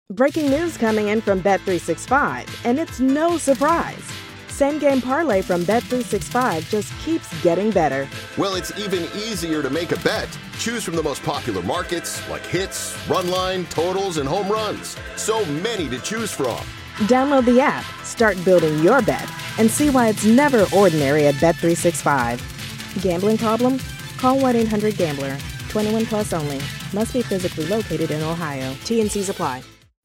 Breaking news coming in from Bet365, and it's no surprise. Same Game Parlay from Bet365 just keeps getting better. Well, it's even easier to make a bet. Choose from the most popular markets like hits, run line, totals, and home runs. So many to choose from. Download the app, start building your bet, and see why it's never ordinary at Bet365. Gambling problem? Call 1-800-GAMBLER. 21 plus only. Must be physically located in Ohio. T&Cs apply.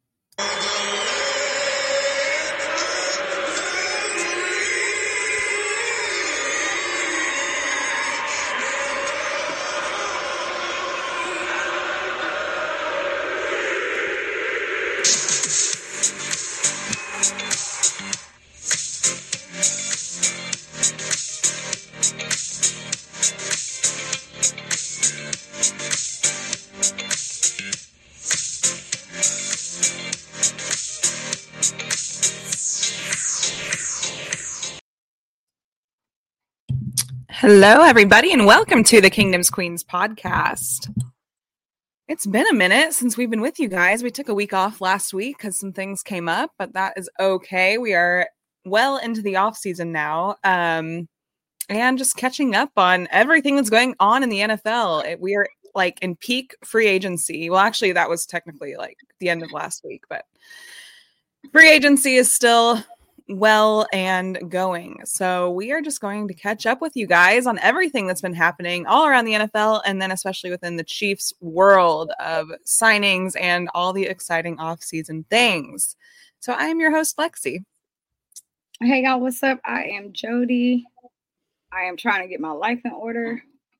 Hello, everybody, and welcome to the Kingdoms Queens podcast. It's been a minute since we've been with you guys. We took a week off last week because some things came up, but that is okay. We are well into the off season now, and just catching up on everything that's going on in the NFL. We are like in peak free agency. Well, actually, that was technically like the end of last week, but free agency is still well and going. So we are just going to catch up with you guys on everything that's been happening all around the NFL, and then especially within the Chiefs world of signings and all the exciting off-season things. So I am your host, Lexi. Hey y'all, what's up? I am Jody. I am trying to get my life in order.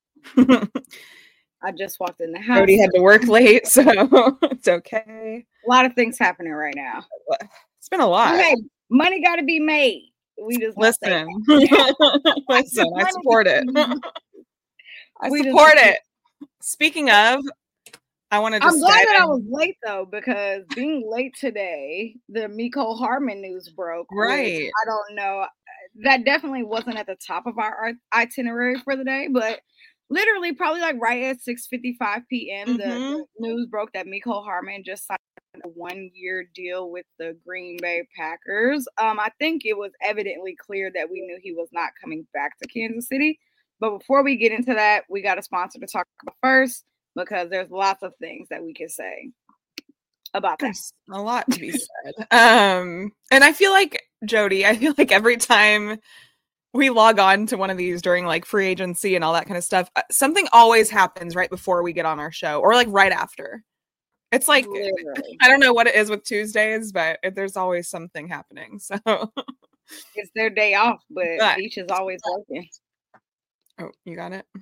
I just walked in the house. Jody had to work late, so it's okay. A lot of things happening right now. It's been a lot. Okay, money got to be made. We just listen. Listen, I support it. I support it. Speaking of, I want to just I'm glad that I was late though, because being late today, the Mecole Hardman news broke. Right. I don't know. That definitely wasn't at the top of our itinerary for the day, but literally probably like right at 6:55 p.m. The news broke that Mecole Hardman just signed a 1-year deal with the Green Bay Packers. I think it was evidently clear that we knew he was not coming back to Kansas City. But before we get into that, we got a sponsor to talk about first, because there's lots of things that we can say about that. There's a lot to be said. And I feel like, Jody, every time we log on to one of these during like free agency and all that kind of stuff, something always happens right before we get on our show, or like right after. It's like, literally. I don't know what it is with Tuesdays, but there's always something happening. So it's their day off, but each is always working. Oh, you got it?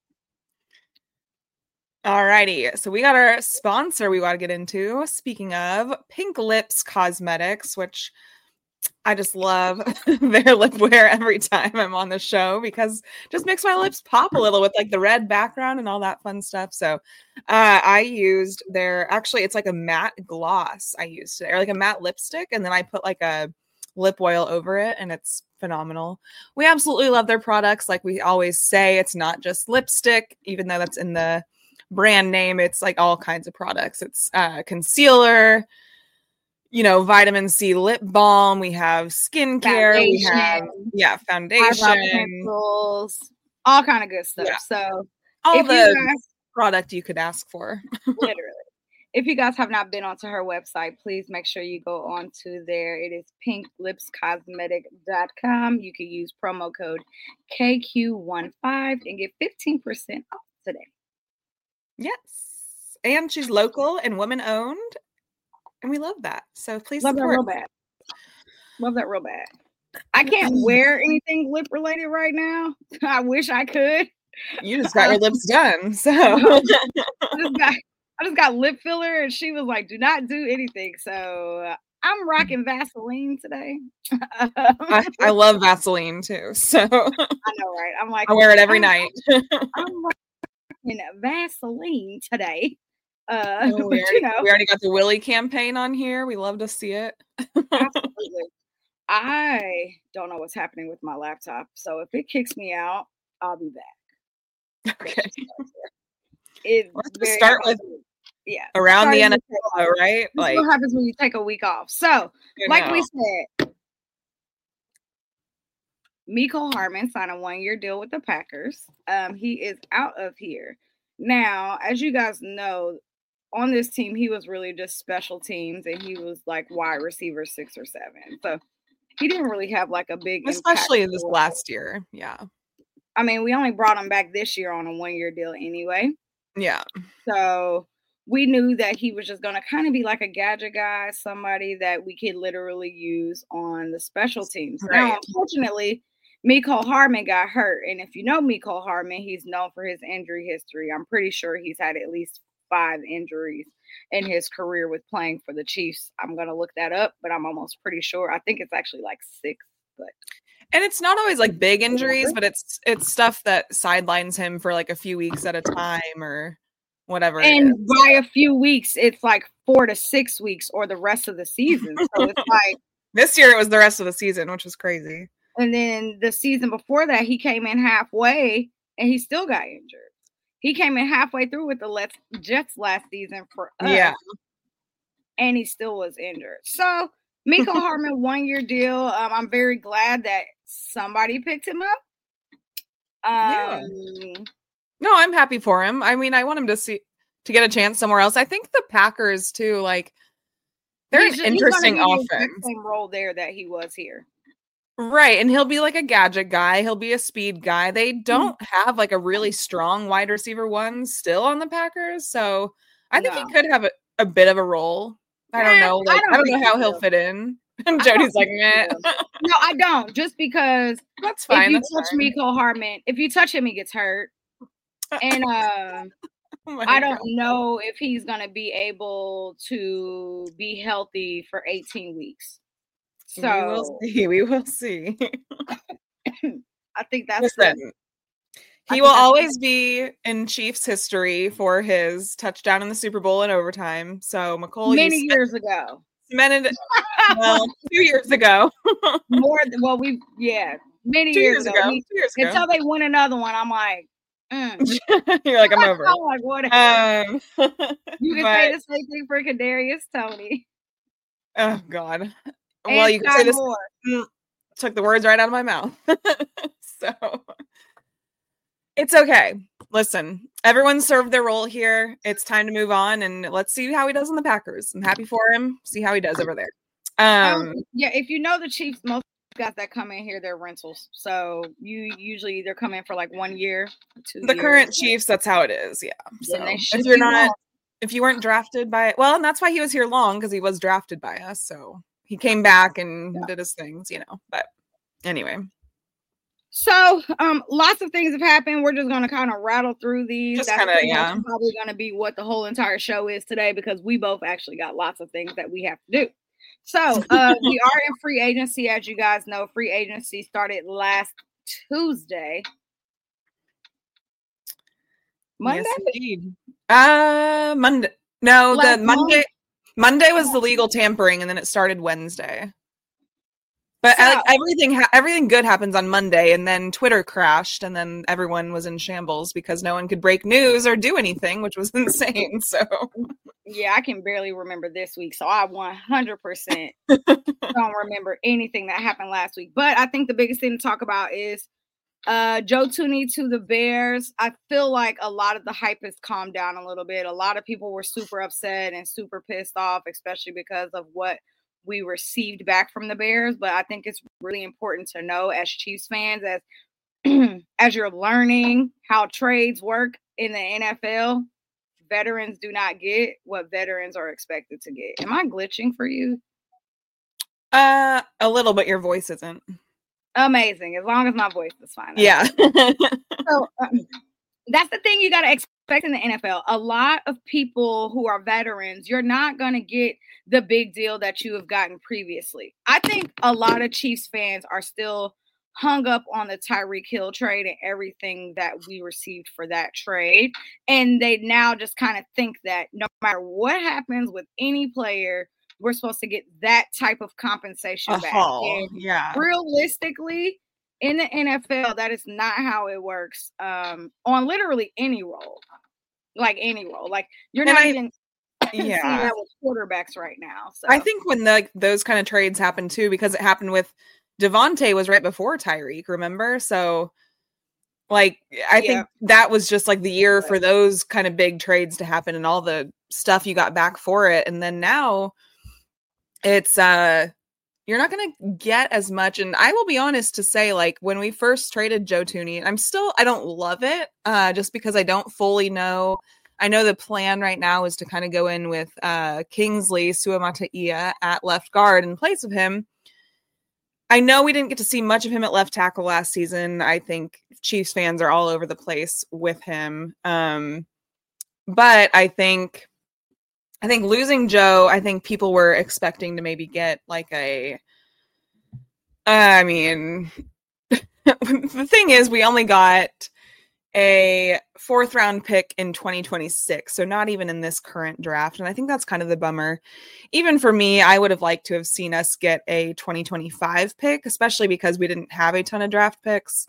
Alrighty, so we got our sponsor we got to get into. Speaking of, Pink Lips Cosmetics, which I just love their lip wear every time I'm on the show, because it just makes my lips pop a little with like the red background and all that fun stuff. So I used actually it's like a matte gloss I used today, or like a matte lipstick, and then I put like a lip oil over it, and it's phenomenal. We absolutely love their products. Like we always say, it's not just lipstick, even though that's in the brand name. It's like all kinds of products. It's concealer, vitamin C lip balm. We have skincare. Foundation. We have foundation, pencils, all kind of good stuff. Yeah. So all the product you could ask for. Literally. If you guys have not been onto her website, please make sure you go on to there. It is pinklipscosmetic.com. You can use promo code KQ15 and get 15% off today. Yes. And she's local and woman owned. And we love that. So please love support. That real bad. Love that real bad. I can't wear anything lip related right now. I wish I could. You just got your lips done. So I just got lip filler, and she was like, do not do anything. So I'm rocking Vaseline today. I love Vaseline too. So I know, right? I'm like, I wear it every night. I'm rocking Vaseline today. We already got the Willie campaign on here. We love to see it. Absolutely. I don't know what's happening with my laptop. So if it kicks me out, I'll be back. Okay. It's Let's start with Yeah. Around the NFL, right? Like, what happens when you take a week off? So, like we said, Mecole Hardman signed a 1-year deal with the Packers. He is out of here. Now, as you guys know, on this team, he was really just special teams, and he was like wide receiver 6 or 7. So he didn't really have like a big especially this last year. Yeah. I mean, we only brought him back this year on a 1-year deal anyway. Yeah. So we knew that he was just going to kind of be like a gadget guy, somebody that we could literally use on the special teams. Right. Now, unfortunately, Mecole Hardman got hurt. And if you know Mecole Hardman, he's known for his injury history. I'm pretty sure he's had at least 5 injuries in his career with playing for the Chiefs. I'm going to look that up, but I'm almost pretty sure. I think it's actually like 6, but. And it's not always like big injuries, but it's stuff that sidelines him for like a few weeks at a time or whatever. And by a few weeks, it's like 4 to 6 weeks or the rest of the season. So it's like this year it was the rest of the season, which was crazy. And then the season before that, he came in halfway and he still got injured. He came in halfway through with the Jets last season for us. Yeah. And he still was injured. So Mecole Hardman 1-year deal. I'm very glad that somebody picked him up. Yeah. No, I'm happy for him. I mean, I want him to get a chance somewhere else. I think the Packers too, like they're an interesting offense. Same role there that he was here. Right. And he'll be like a gadget guy. He'll be a speed guy. They don't have like a really strong wide receiver one still on the Packers. So I think he could have a bit of a role. I don't know. Like, I don't know how he'll fit in. And Jody's like, meh. No, I don't. Just because that's fine. If you touch Mecole Hardman, if you touch him, he gets hurt. And I don't know if he's going to be able to be healthy for 18 weeks. So we will see. I think that's he will always be in Chiefs history for his touchdown in the Super Bowl in overtime. So Mecole many years ago. Cemented 2 years ago. Many 2 years ago. 2 years ago. Until they win another one, I'm like, You're like, I'm over. I'm like, whatever. You can say the same thing for Kadarius Toney. Oh God. Well, you can say this. Took the words right out of my mouth. So it's okay. Listen, everyone served their role here. It's time to move on, and let's see how he does in the Packers. I'm happy for him. See how he does over there. Yeah, if you know the Chiefs, most guys that come in here, they're rentals. So you usually either come in for like 1 year, 2 years. The current Chiefs, that's how it is. Yeah. So if you weren't drafted by, well, and that's why he was here long, because he was drafted by us. So he came back and did his things, but anyway. So, lots of things have happened. We're just going to kind of rattle through these. That's probably going to be what the whole entire show is today, because we both actually got lots of things that we have to do. So, we are in free agency. As you guys know, free agency started last Tuesday. Monday? Yes, Monday. No, Monday was the legal tampering, and then it started Wednesday. But everything good happens on Monday, and then Twitter crashed, and then everyone was in shambles because no one could break news or do anything, which was insane. So yeah, I can barely remember this week, so I 100% don't remember anything that happened last week. But I think the biggest thing to talk about is Joe Thuney to the Bears. I feel like a lot of the hype has calmed down a little bit. A lot of people were super upset and super pissed off, especially because of what we received back from the Bears. But I think it's really important to know as Chiefs fans, as you're learning how trades work in the NFL, veterans do not get what veterans are expected to get. Am I glitching for you? A little, but your voice isn't. Amazing. As long as my voice is fine. Yeah. So that's the thing you got to expect in the NFL. A lot of people who are veterans, you're not going to get the big deal that you have gotten previously. I think a lot of Chiefs fans are still hung up on the Tyreek Hill trade and everything that we received for that trade. And they now just kind of think that no matter what happens with any player, we're supposed to get that type of compensation back. Yeah. Realistically, in the NFL, that is not how it works on literally any role. Like any role. Like you're not even seeing that with quarterbacks right now. So I think when those kind of trades happen too, because it happened with Devontae was right before Tyreek, remember? So like, I think that was just like the year for those kind of big trades to happen and all the stuff you got back for it. And then now it's, you're not going to get as much. And I will be honest to say, like, when we first traded Joe Thuney, I don't love it just because I don't fully know. I know the plan right now is to kind of go in with Kingsley Suamataia at left guard in place of him. I know we didn't get to see much of him at left tackle last season. I think Chiefs fans are all over the place with him. But I think losing Joe, I think people were expecting to maybe get like the thing is we only got a 4th round pick in 2026. So not even in this current draft. And I think that's kind of the bummer. Even for me, I would have liked to have seen us get a 2025 pick, especially because we didn't have a ton of draft picks.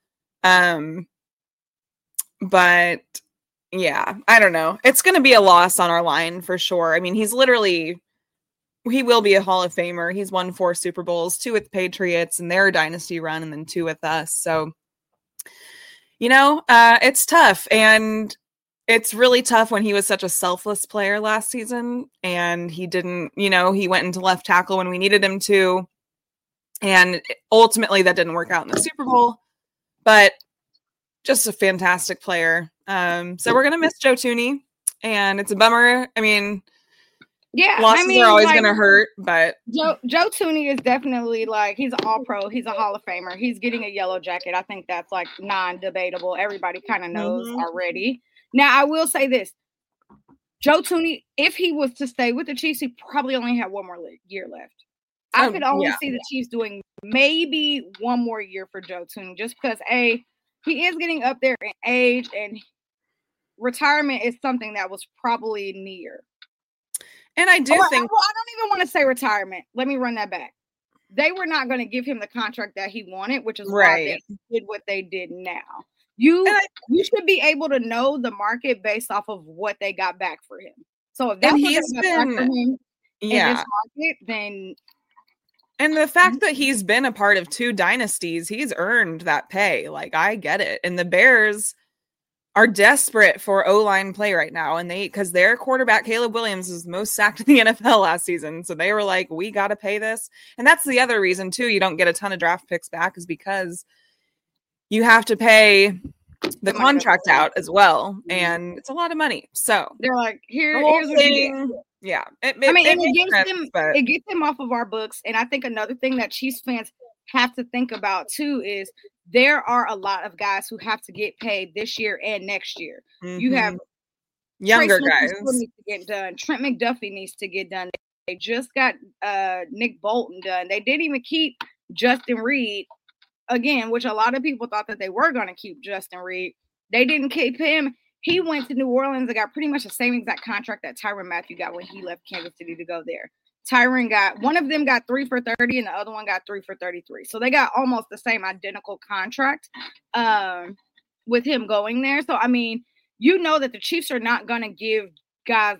But yeah, I don't know. It's going to be a loss on our line for sure. I mean, he will be a Hall of Famer. He's won 4 Super Bowls, 2 with the Patriots and their dynasty run, and then 2 with us. So, it's tough. And it's really tough when he was such a selfless player last season and he didn't, he went into left tackle when we needed him to. And ultimately that didn't work out in the Super Bowl, but just a fantastic player. So we're going to miss Joe Thuney and it's a bummer. I mean, losses are always going to hurt, but Joe Thuney is definitely he's an all-pro. He's a Hall of Famer. He's getting a yellow jacket. I think that's non-debatable. Everybody kind of knows already. Now, I will say this. Joe Thuney, if he was to stay with the Chiefs, he probably only had one more year left. I could only see the Chiefs doing maybe one more year for Joe Thuney just because, he is getting up there in age and retirement is something that was probably near. And I do think... I don't even want to say retirement. Let me run that back. They were not going to give him the contract that he wanted, which is why they did what they did now. You should be able to know the market based off of what they got back for him. So if that's what they got back for him in this market, then... And the fact that he's been a part of 2 dynasties, he's earned that pay. Like, I get it. And the Bears are desperate for O-line play right now. And because their quarterback, Caleb Williams, was most sacked in the NFL last season. So they were like, we got to pay this. And that's the other reason, too, you don't get a ton of draft picks back is because you have to pay the contract out as well. And it's a lot of money. So they're like, here's what you get. Yeah. It gets them off of our books. And I think another thing that Chiefs fans have to think about too is there are a lot of guys who have to get paid this year and next year. Mm-hmm. You have younger guys needs to get done. Trent McDuffie needs to get done. They just got Nick Bolton done. They didn't even keep Justin Reed again, which a lot of people thought that they were going to keep Justin Reed. They didn't keep him. He went to New Orleans and got pretty much the same exact contract that Tyrann Mathieu got when he left Kansas City to go there. One of them got 3 for $30 and the other one got 3 for $33. So they got almost the same identical contract with him going there. So, I mean, that the Chiefs are not going to give guys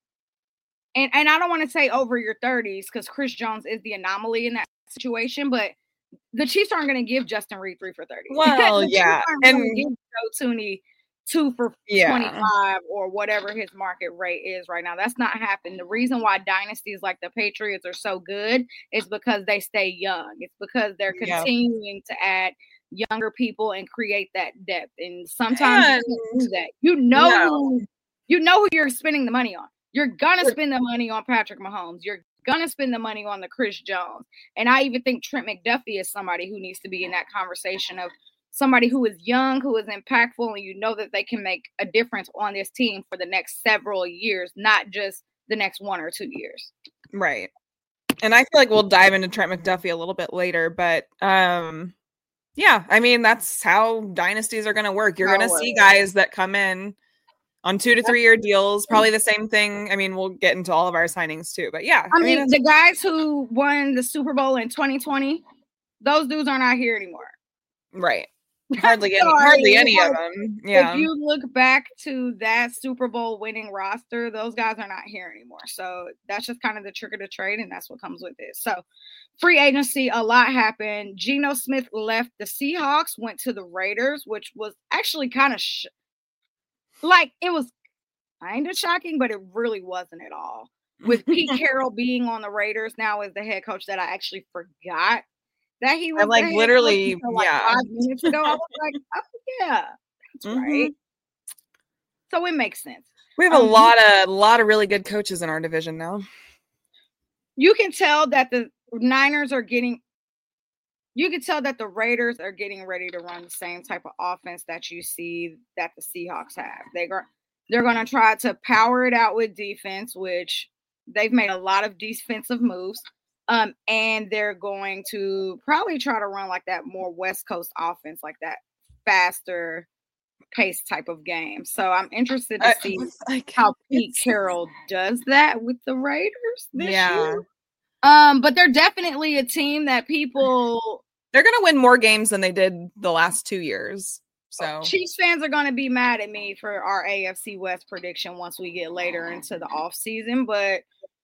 and I don't want to say over your 30s because Chris Jones is the anomaly in that situation, but the Chiefs aren't going to give Justin Reed 3 for $30. Well, yeah. And give Joe Thuney 2 for 25 or whatever his market rate is right now. That's not happening. The reason why dynasties like the Patriots are so good is because they stay young. It's because they're continuing to add younger people and create that depth. And sometimes you can't do that. You know who you're spending the money on. You're gonna spend the money on Patrick Mahomes. You're gonna spend the money on the Chris Jones. And I even think Trent McDuffie is somebody who needs to be in that conversation of somebody who is young, who is impactful, and that they can make a difference on this team for the next several years, not just the next 1 or 2 years. Right. And I feel like we'll dive into Trent McDuffie a little bit later, but yeah, I mean, that's how dynasties are going to work. You're going to see guys that come in on 2 to 3 year deals, probably the same thing. I mean, we'll get into all of our signings too, but yeah. I mean the guys who won the Super Bowl in 2020, those dudes are not here anymore. Right. Hardly any of them. Yeah. If you look back to that Super Bowl winning roster, those guys are not here anymore. So that's just kind of the trick of the trade, and that's what comes with it. So free agency, a lot happened. Geno Smith left the Seahawks, went to the Raiders, which was actually kind of it was kind of shocking, but it really wasn't at all. With Pete Carroll being on the Raiders now as the head coach, that I actually forgot that he was literally 5 minutes ago. I was like, oh yeah, that's right. So it makes sense. We have a lot of really good coaches in our division now. You can tell that the Niners are getting. You can tell that the Raiders are getting ready to run the same type of offense that you see that the Seahawks have. They're going to try to power it out with defense, which they've made a lot of defensive moves. And they're going to probably try to run like that more West Coast offense, like that faster pace type of game. So I'm interested to see how Pete Carroll does that with the Raiders this year. But they're definitely a team that they're going to win more games than they did the last 2 years. So Chiefs fans are going to be mad at me for our AFC West prediction once we get later into the off season, but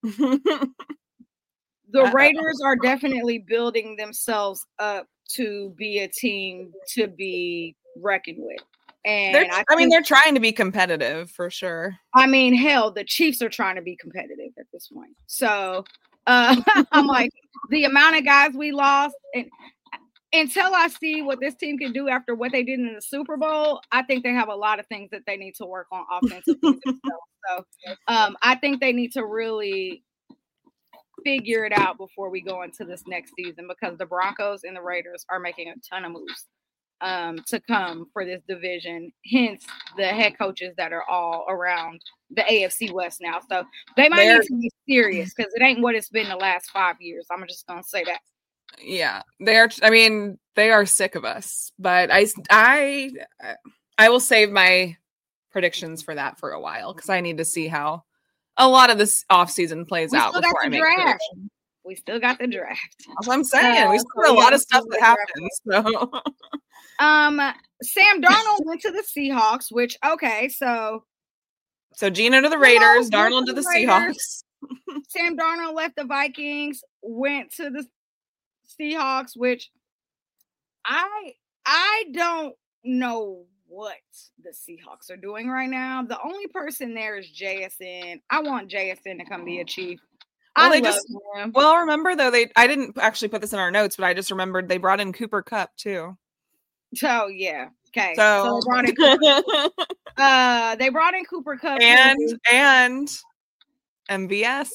the Raiders are definitely building themselves up to be a team to be reckoned with. And they're trying to be competitive for sure. I mean, hell, the Chiefs are trying to be competitive at this point. So I'm like, the amount of guys we lost, and until I see what this team can do after what they did in the Super Bowl, I think they have a lot of things that they need to work on offensively themselves. So I think they need to really figure it out before we go into this next season, because the Broncos and the Raiders are making a ton of moves to come for this division, hence the head coaches that are all around the AFC West now. So they might need to be serious, because it ain't what it's been the last 5 years. I'm just going to say that. Yeah, they are sick of us, but I will save my predictions for that for a while, because I need to see how a lot of this offseason plays out before I make predictions. We still got the draft. That's what I'm saying. We still got a lot of stuff that happens. So. Sam Darnold went to the Seahawks, which so Geno to the Raiders, Darnold to the Seahawks. Sam Darnold left the Vikings, went to the Seahawks, which I don't know what the Seahawks are doing right now. The only person there is JSN. I want JSN to come be a Chief. Well, remember though, I didn't actually put this in our notes, but I just remembered they brought in Cooper Kupp too. So yeah, okay. So they brought in Cooper. They brought in Cooper Kupp and MVS.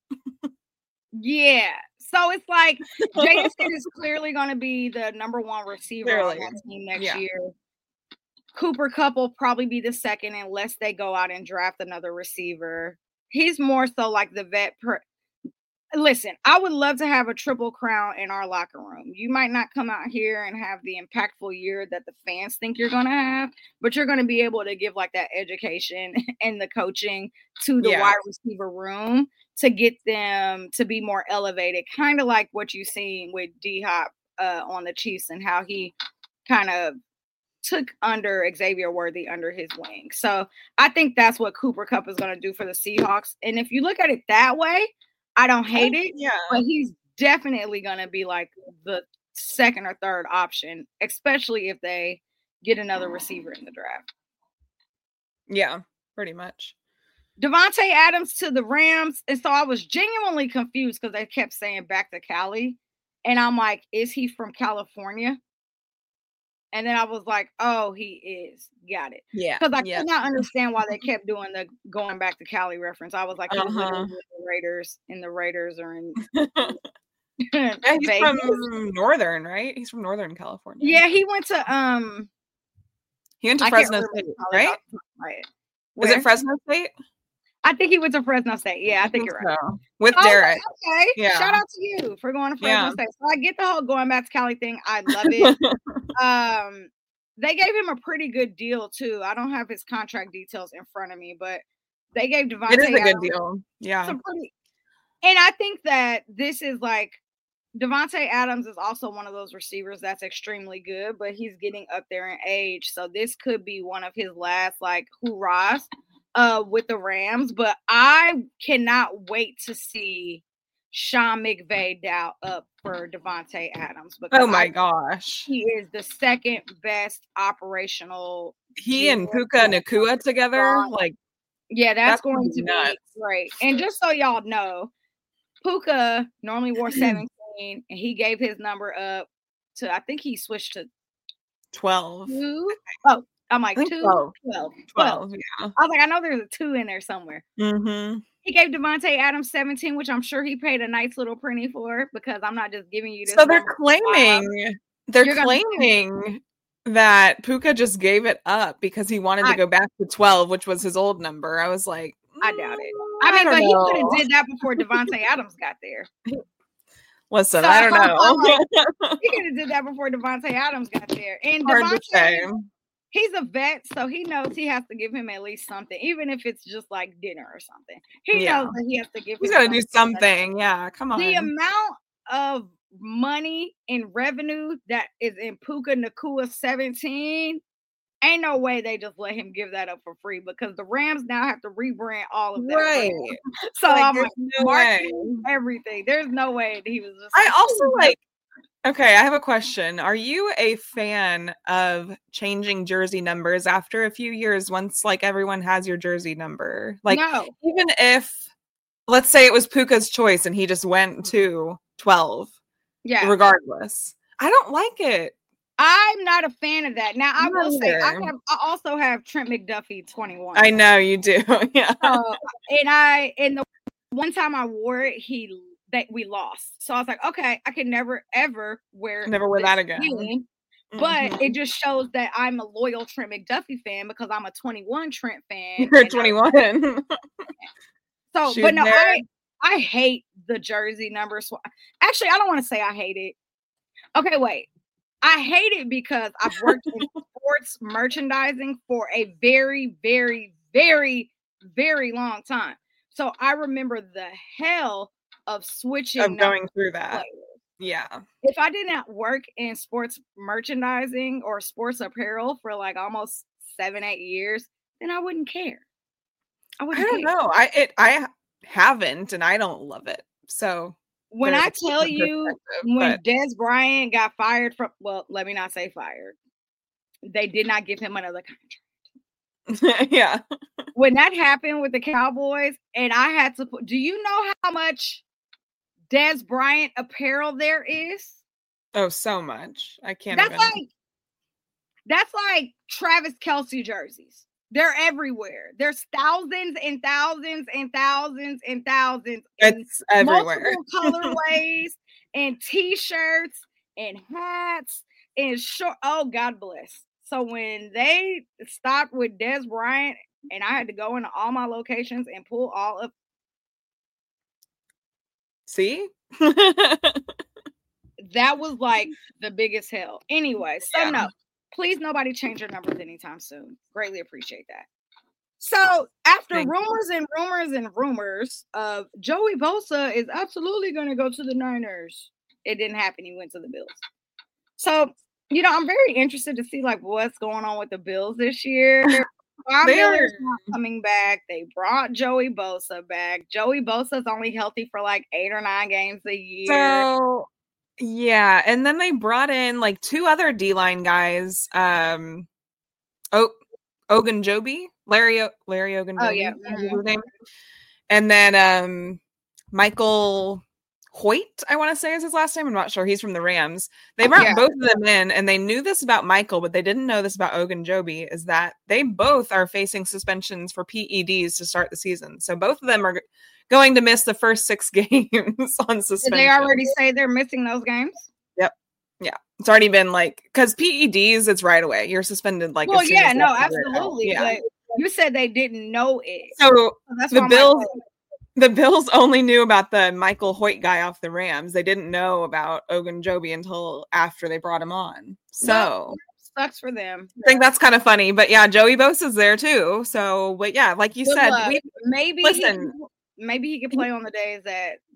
Yeah. So it's like JSN is clearly going to be the number one receiver on that team next year. Cooper Kupp will probably be the second unless they go out and draft another receiver. He's more so like the vet. Listen, I would love to have a triple crown in our locker room. You might not come out here and have the impactful year that the fans think you're going to have, but you're going to be able to give like that education and the coaching to the wide receiver room to get them to be more elevated, kind of like what you've seen with D-Hop on the Chiefs and how he kind of took under Xavier Worthy under his wing. So I think that's what Cooper Kupp is going to do for the Seahawks. And if you look at it that way, I don't hate it, but he's definitely going to be like the second or third option, especially if they get another receiver in the draft. Yeah, pretty much. Devontae Adams to the Rams. And so I was genuinely confused because they kept saying back to Cali. And I'm like, is he from California? And then I was like, oh, he is. Got it. Yeah. Because I could not understand why they kept doing the going back to Cali reference. I was like, he's literally with the Raiders, and the Raiders are in he's from Northern, right? He's from Northern California. Yeah, he went to Fresno State, right? Is it Fresno State? I think he went to Fresno State. Yeah, I think you're right. So. With Derek. Okay. Yeah. Shout out to you for going to Fresno State. So I get the whole going back to Cali thing. I love it. They gave him a pretty good deal too. I don't have his contract details in front of me, but they gave Devontae. It is a good deal. Yeah. And I think that this is like Devontae Adams is also one of those receivers that's extremely good, but he's getting up there in age. So this could be one of his last like hoorahs with the Rams. But I cannot wait to see Sean McVay dial up for Devontae Adams. Oh my gosh. He is the second best operational. He and Puka Nacua together, like, yeah, that's going to be great. And just so y'all know, Puka normally wore 17, and he gave his number up to, I think he switched to 12. 2. Oh, I'm like 2, 12. 12, yeah. I was like, I know there's a 2 in there somewhere. Mm-hmm. He gave Devontae Adams 17, which I'm sure he paid a nice little penny for, because I'm not just giving you this. So they're claiming that Puka just gave it up because he wanted to go back to 12, which was his old number. I was like, I doubt it. I mean, but he could have did that before Devontae Adams got there. Listen, I don't know. He could have did that before Devontae Adams got there. And Devontae, he's a vet, so he knows he has to give him at least something, even if it's just like dinner or something. He knows that he has to give him. He's got to do something. Yeah, come on. The amount of money and revenue that is in Puka Nacua 17, ain't no way they just let him give that up for free, because the Rams now have to rebrand all of that. Right. So I'm like, marketing everything. There's no way that he was just. I also like. Okay, I have a question. Are you a fan of changing jersey numbers after a few years once like everyone has your jersey number? Like, no. Even if, let's say it was Puka's choice and he just went to 12. Yeah. Regardless. I don't like it. I'm not a fan of that. Now, I will say, I also have Trent McDuffie 21. I know you do. Yeah. And the one time I wore it, we lost. So I was like, okay, I can never ever wear that again. But it just shows that I'm a loyal Trent McDuffie fan, because I'm a 21 Trent fan. You're 21. So, but no, I hate the jersey number. Actually, I don't want to say I hate it. Okay, wait. I hate it because I've worked in sports merchandising for a very, very, very, very long time. So I remember the hell of switching. Of going through that. Players. Yeah. If I didn't work in sports merchandising or sports apparel for like almost 7-8 years, then I wouldn't care. I don't know. I haven't, and I don't love it. So when I tell you, when Dez Bryant got fired from, well, let me not say fired. They did not give him another contract. Yeah. When that happened with the Cowboys, and I had to put, do you know how much Dez Bryant apparel there is? Oh, so much. I can't. That's like Travis Kelce jerseys. They're everywhere. There's thousands and thousands and thousands and thousands. It's everywhere. Multiple colorways and T-shirts and hats and short. Oh, God bless. So when they stopped with Dez Bryant, and I had to go into all my locations and pull all of. See? That was like the biggest hell. Anyway, so no. Please, nobody change your numbers anytime soon. Greatly appreciate that. So, after rumors of Joey Bosa is absolutely going to go to the Niners, it didn't happen. He went to the Bills. So, I'm very interested to see like what's going on with the Bills this year. Miller's not coming back. They brought Joey Bosa back. Joey Bosa's only healthy for like 8 or 9 games a year. So. Yeah, and then they brought in like 2 other D-line guys. Ogunjobi, Larry Ogunjobi. Oh yeah, his name. And then Michael Hoyt, I want to say is his last name. I'm not sure. He's from the Rams. They brought both of them in, and they knew this about Michael, but they didn't know this about Ogunjobi. Is that they both are facing suspensions for PEDs to start the season. So both of them are going to miss the first 6 games on suspension. Did they already say they're missing those games? Yep. Yeah. It's already been like, because PEDs, it's right away. You're suspended like. Well, yeah, no, absolutely. Yeah. But you said they didn't know it. So the Bills only knew about the Michael Hoyt guy off the Rams. They didn't know about Ogunjobi until after they brought him on. So sucks for them. I think that's kind of funny. But yeah, Joey Bosa's there too. So, but yeah, like you said, maybe he could play on the days that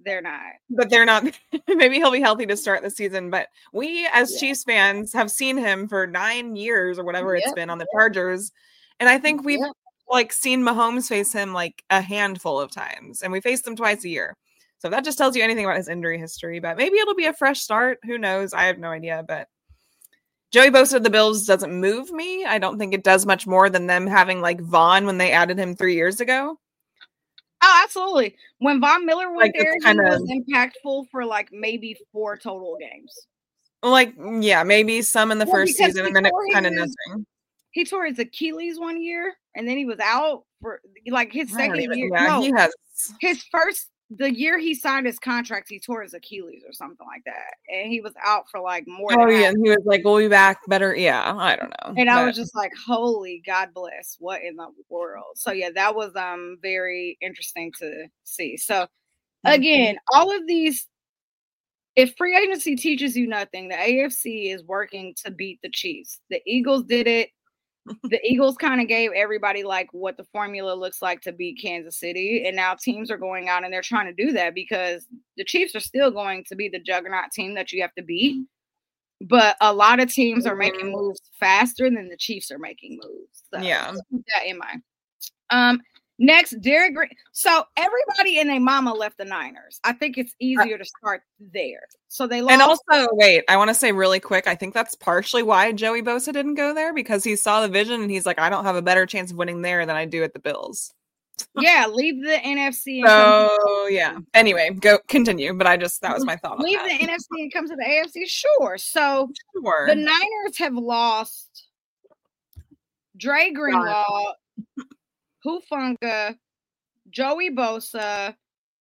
they're not. But they're not. Maybe he'll be healthy to start the season. But we, as Chiefs fans, have seen him for 9 years or whatever it's been on the Chargers. And I think we've like seen Mahomes face him like a handful of times. And we faced him twice a year. So that just tells you anything about his injury history. But maybe it'll be a fresh start. Who knows? I have no idea. But Joey Bosa of the Bills doesn't move me. I don't think it does much more than them having like Vaughn when they added him 3 years ago. Oh, absolutely. When Von Miller went there, he was impactful for like maybe 4 total games. Like, yeah, maybe some in the first season, and then it's kind of nothing. He tore his Achilles 1 year, and then he was out for like his second year. Yeah, he has the year he signed his contract, he tore his Achilles or something like that, and he was out for like more. Oh yeah, and he was like, "We'll be back better." Yeah, I don't know. And I was just like, "Holy God bless! What in the world?" So yeah, that was very interesting to see. So again, all of these, if free agency teaches you nothing, the AFC is working to beat the Chiefs. The Eagles did it. The Eagles kind of gave everybody like what the formula looks like to beat Kansas City. And now teams are going out and they're trying to do that because the Chiefs are still going to be the juggernaut team that you have to beat. But a lot of teams are making moves faster than the Chiefs are making moves. So yeah. Keep that in mind. Next, Derek Green. So everybody and their mama left the Niners. I think it's easier to start there. So they lost. And also, wait, I want to say really quick, I think that's partially why Joey Bosa didn't go there, because he saw the vision and he's like, I don't have a better chance of winning there than I do at the Bills. Yeah, leave the NFC. So yeah. Anyway, go continue. But that was my thought. Leave the NFC and come to the AFC. Sure. So the Niners have lost Dre Greenlaw, Hufanga, Joey Bosa.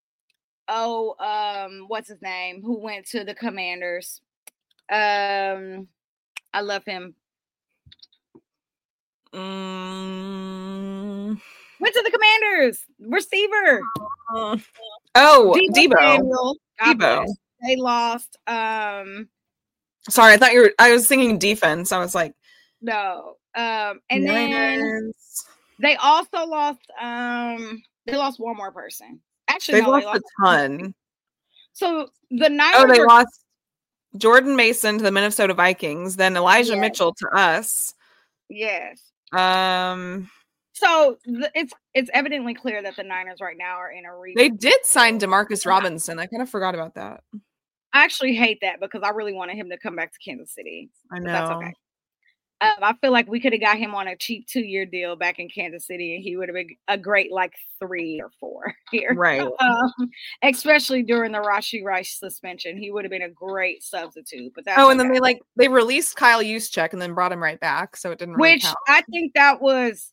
What's his name? Who went to the Commanders? I love him. Went to the Commanders. Receiver. Debo. Debo. They lost. Sorry, I was thinking defense. I was like, no. And then they also lost. They lost one more person. Actually, they lost a ton. So the Niners. They lost Jordan Mason to the Minnesota Vikings, then Elijah Mitchell to us. Yes. So it's evidently clear that the Niners right now are in a rebuild. They did sign Demarcus Robinson. I kind of forgot about that. I actually hate that because I really wanted him to come back to Kansas City. I know. That's okay. I feel like we could have got him on a cheap 2-year deal back in Kansas City, and he would have been a great 3 or 4 here. Right. Especially during the Rashee Rice suspension, he would have been a great substitute. But and then they released Kyle Juszczyk and then brought him right back, so it didn't really count. I think that was.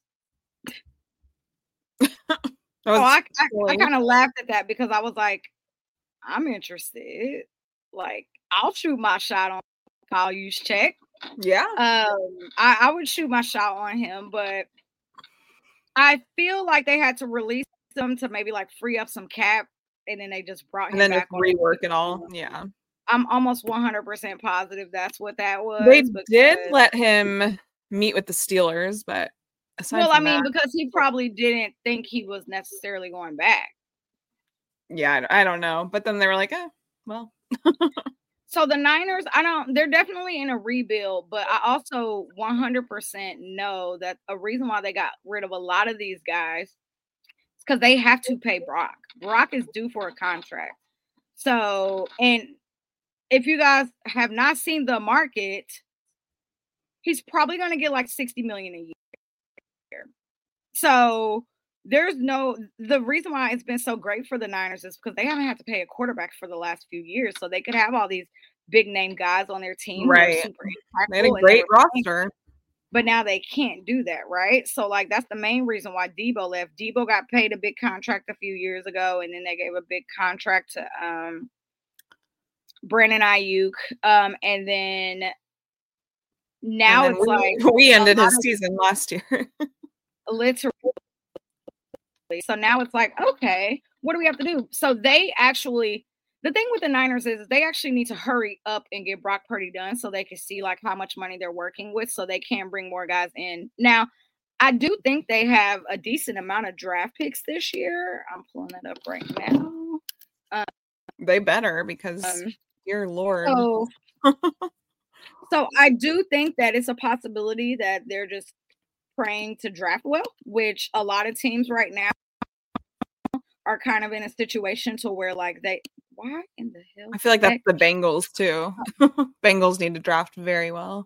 I kind of laughed at that because I was like, I'm interested. I'll shoot my shot on Kyle Juszczyk. Yeah. I would shoot my shot on him, but I feel like they had to release them to maybe free up some cap, and then they just brought him back. And then rework it all. Yeah. I'm almost 100% positive that's what that was. They did let him meet with the Steelers, but because he probably didn't think he was necessarily going back. Yeah, I don't know. But then they were like, well. So the Niners, they're definitely in a rebuild, but I also 100% know that a reason why they got rid of a lot of these guys is because they have to pay Brock. Brock is due for a contract. So, and if you guys have not seen the market, he's probably going to get $60 million a year. So the reason why it's been so great for the Niners is because they haven't had to pay a quarterback for the last few years. So they could have all these big name guys on their team. Right. They had a great roster. But now they can't do that, right? So that's the main reason why Debo left. Debo got paid a big contract a few years ago, and then they gave a big contract to Brandon Ayuk. And then now we ended his season last year. Literally. So now it's okay, what do we have to do? So they actually, the thing with the Niners is they actually need to hurry up and get Brock Purdy done so they can see how much money they're working with so they can bring more guys in. Now, I do think they have a decent amount of draft picks this year. I'm pulling it up right now. They better, because dear Lord. So I do think that it's a possibility that they're just praying to draft well, which a lot of teams right now are kind of in a situation to where like why in the hell? I feel like that's the Bengals too. Bengals need to draft very well.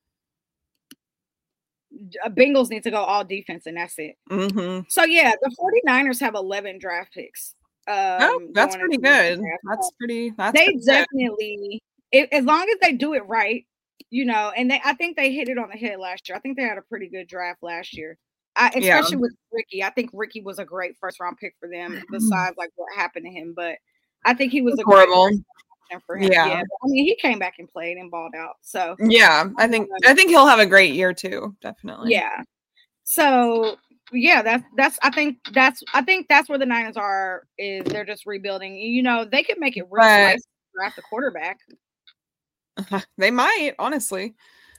Bengals need to go all defense, and that's it. Mm-hmm. So yeah, the 49ers have 11 draft picks. That's pretty good. They definitely, as long as they do it right, and I think they hit it on the head last year. I think they had a pretty good draft last year. Especially with Ricky. I think Ricky was a great first round pick for them, besides like what happened to him. But I think he was a horrible for him. Yeah. I mean, he came back and played and balled out. So yeah, I think he'll have a great year too. Definitely. Yeah. So yeah, I think that's where the Niners are. Is they're just rebuilding. They could make it really nice to draft a quarterback. They might, honestly.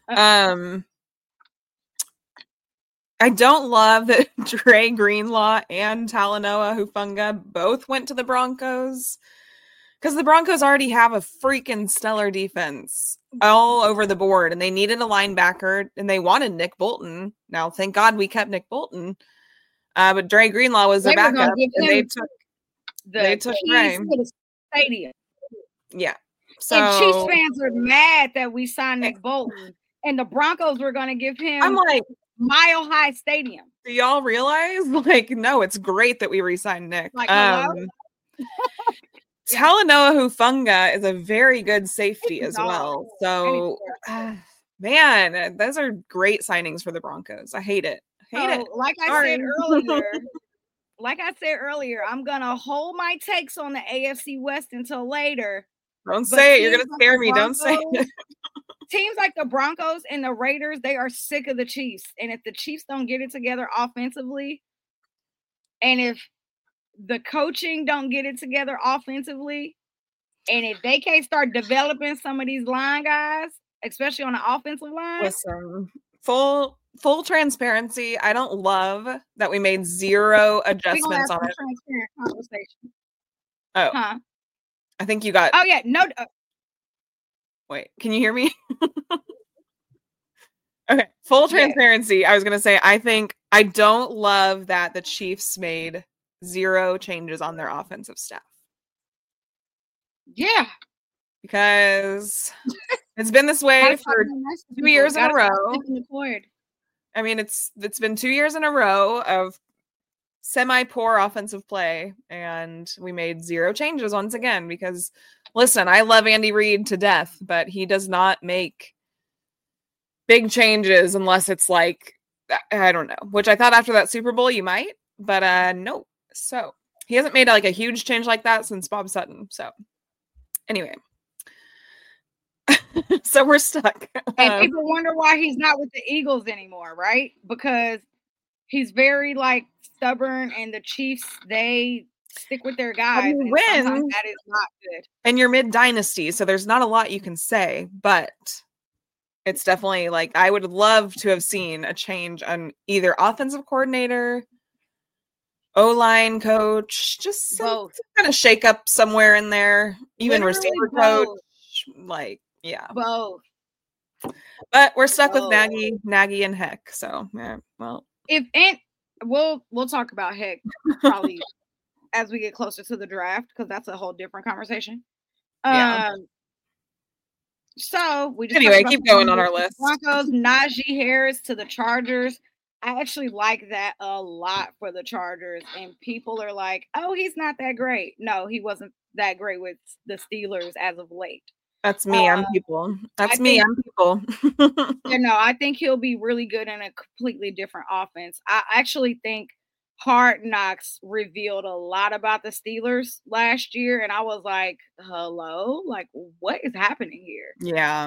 I don't love that Dre Greenlaw and Talanoa Hufanga both went to the Broncos, because the Broncos already have a freaking stellar defense all over the board, and they needed a linebacker, and they wanted Nick Bolton. Now, thank God we kept Nick Bolton, but Dre Greenlaw was a backup, and they took Dre. The stadium. Yeah. So and Chiefs fans are mad that we signed Nick Bolton, and the Broncos were going to give him. I'm like, Mile High Stadium. Do y'all realize? Like, no, it's great that we re-signed Nick. Like, Talanoa Hufanga is a very good safety as well. So, man, those are great signings for the Broncos. I hate it. Like I said earlier, I'm gonna hold my takes on the AFC West until later. Don't say it. You're gonna scare me. Don't say it. Teams like the Broncos and the Raiders, they are sick of the Chiefs. And if the Chiefs don't get it together offensively, and if the coaching don't get it together offensively, and if they can't start developing some of these line guys, especially on the offensive line. Listen, full transparency, I don't love that we made zero adjustments on it. Transparent conversation. Oh. Huh? I think you got... Oh, yeah. No... Wait, can you hear me? Okay, full transparency. Yeah. I was going to say, I don't love that the Chiefs made zero changes on their offensive staff. Yeah. Because it's been this way for 2 years in a row. I mean, it's been 2 years in a row of semi-poor offensive play, and we made zero changes once again because, listen, I love Andy Reid to death, but he does not make big changes unless it's like, I don't know, which I thought after that Super Bowl you might, but no. So he hasn't made like a huge change like that since Bob Sutton. So anyway, so we're stuck. And people wonder why he's not with the Eagles anymore, right? Because he's very like stubborn, and the Chiefs, they stick with their guys. And win. That is not good. And you're mid-dynasty, so there's not a lot you can say, but it's definitely like I would love to have seen a change on either offensive coordinator, O-line coach, just some kind of shake up somewhere in there, even receiver coach. Like, yeah. Both. But we're stuck with Nagy and Heck. So, yeah, well. We'll talk about Heck probably as we get closer to the draft, because that's a whole different conversation. Yeah. So we just keep going on our list. Broncos, Najee Harris to the Chargers. I actually like that a lot for the Chargers, and people are like, "Oh, he's not that great." No, he wasn't that great with the Steelers as of late. That's me. I'm people. I'm people. I think he'll be really good in a completely different offense. I actually think Hard Knocks revealed a lot about the Steelers last year, and I was like, hello? Like, what is happening here? Yeah.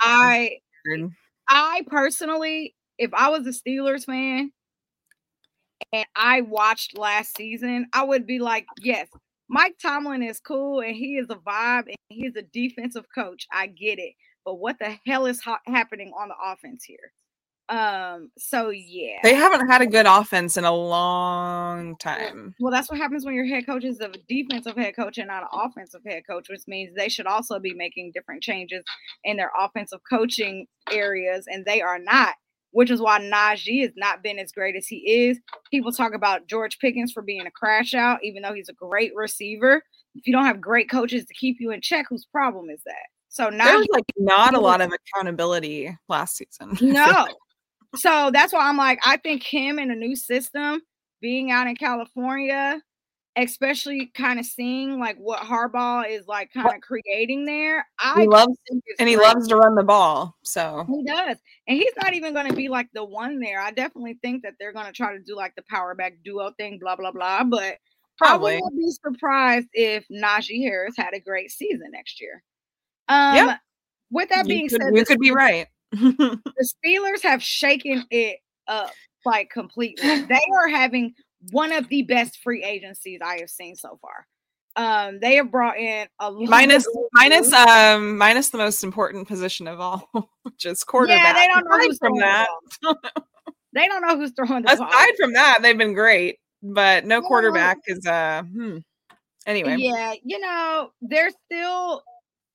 I personally, if I was a Steelers fan and I watched last season, I would be like, yes, Mike Tomlin is cool, and he is a vibe, and he's a defensive coach. I get it. But what the hell is happening on the offense here? So yeah. They haven't had a good offense in a long time. Well, that's what happens when your head coach is a defensive head coach and not an offensive head coach, which means they should also be making different changes in their offensive coaching areas, and they are not, which is why Najee has not been as great as he is. People talk about George Pickens for being a crash out, even though he's a great receiver. If you don't have great coaches to keep you in check, whose problem is that? So Najee, there was like not a lot of accountability last season. No. So that's why I'm like, I think him in a new system, being out in California, especially kind of seeing like what Harbaugh is like kind of creating there. He loves to run the ball. So he does. And he's not even going to be like the one there. I definitely think that they're going to try to do like the power back duo thing, blah, blah, blah. But probably. I wouldn't be surprised if Najee Harris had a great season next year. Yeah. With that being said, you could be right. The Steelers have shaken it up like completely. They are having one of the best free agencies I have seen so far. They have brought in a minus the most important position of all, which is quarterback. Yeah, they don't know who's from that. They don't know who's throwing the ball. Aside from that, they've been great, but no quarterback is anyway. Yeah, they're still.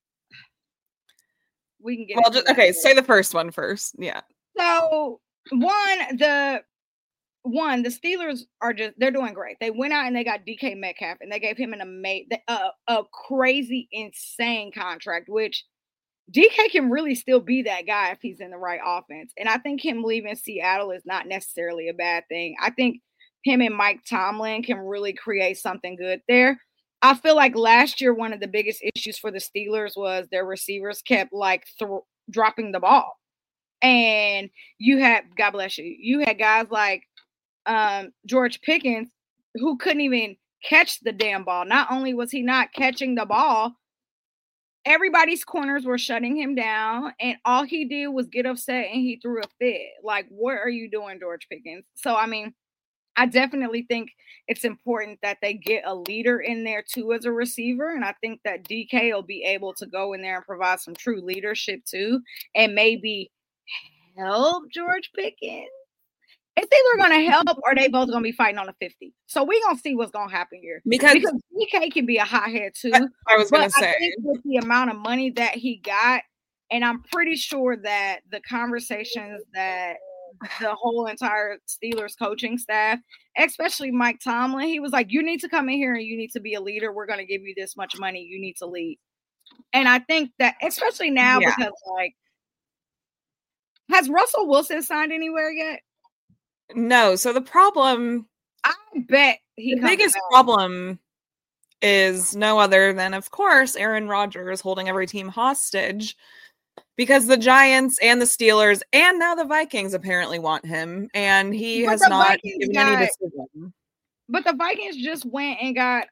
We can get say the first one first. Yeah. So the Steelers they're doing great. They went out and they got DK Metcalf and they gave him a crazy, insane contract, which DK can really still be that guy if he's in the right offense. And I think him leaving Seattle is not necessarily a bad thing. I think him and Mike Tomlin can really create something good there. I feel like last year, one of the biggest issues for the Steelers was their receivers kept dropping the ball. And you had, God bless you had guys like George Pickens who couldn't even catch the damn ball. Not only was he not catching the ball, everybody's corners were shutting him down. And all he did was get upset and he threw a fit. Like, what are you doing, George Pickens? So, I mean, I definitely think it's important that they get a leader in there too as a receiver. And I think that DK will be able to go in there and provide some true leadership too. And maybe help George Pickens. It's either going to help or they both going to be fighting on a 50. So we're going to see what's going to happen here. Because DK can be a hothead too. I was going to say. I think with the amount of money that he got, and I'm pretty sure that the conversations that the whole entire Steelers coaching staff, especially Mike Tomlin, he was like, you need to come in here and you need to be a leader. We're going to give you this much money. You need to lead. And I think that, especially now, because like, has Russell Wilson signed anywhere yet? No. So the problem, I bet the biggest problem is no other than, of course, Aaron Rodgers holding every team hostage. Because the Giants and the Steelers and now the Vikings apparently want him, and he has not given any decision. But the Vikings just went and got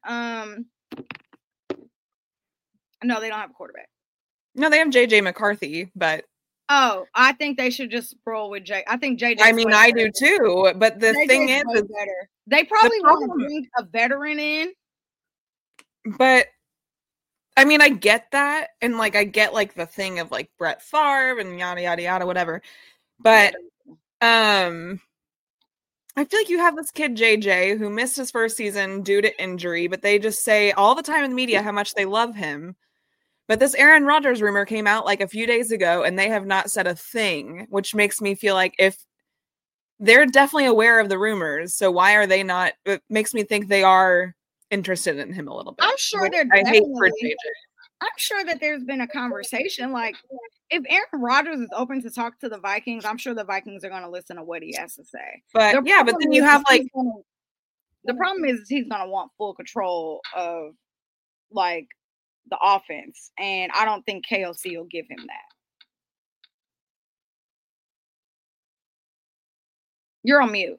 no, they don't have a quarterback. No, they have JJ McCarthy, but I think they should just roll with Jay. I think JJ. I mean, I do too, but the thing is better. They probably want to bring a veteran in. But I mean, I get that, and like I get like the thing of like Brett Favre and yada yada yada, whatever. But I feel like you have this kid JJ who missed his first season due to injury, but they just say all the time in the media how much they love him. But this Aaron Rodgers rumor came out like a few days ago, and they have not said a thing, which makes me feel like if they're definitely aware of the rumors, so why are they not? It makes me think they are interested in him a little bit. I'm sure I'm sure that there's been a conversation. Like, if Aaron Rodgers is open to talk to the Vikings, I'm sure the Vikings are going to listen to what he has to say. But but then you have like the problem is he's going to want full control of like the offense, and I don't think KOC will give him that. You're on mute.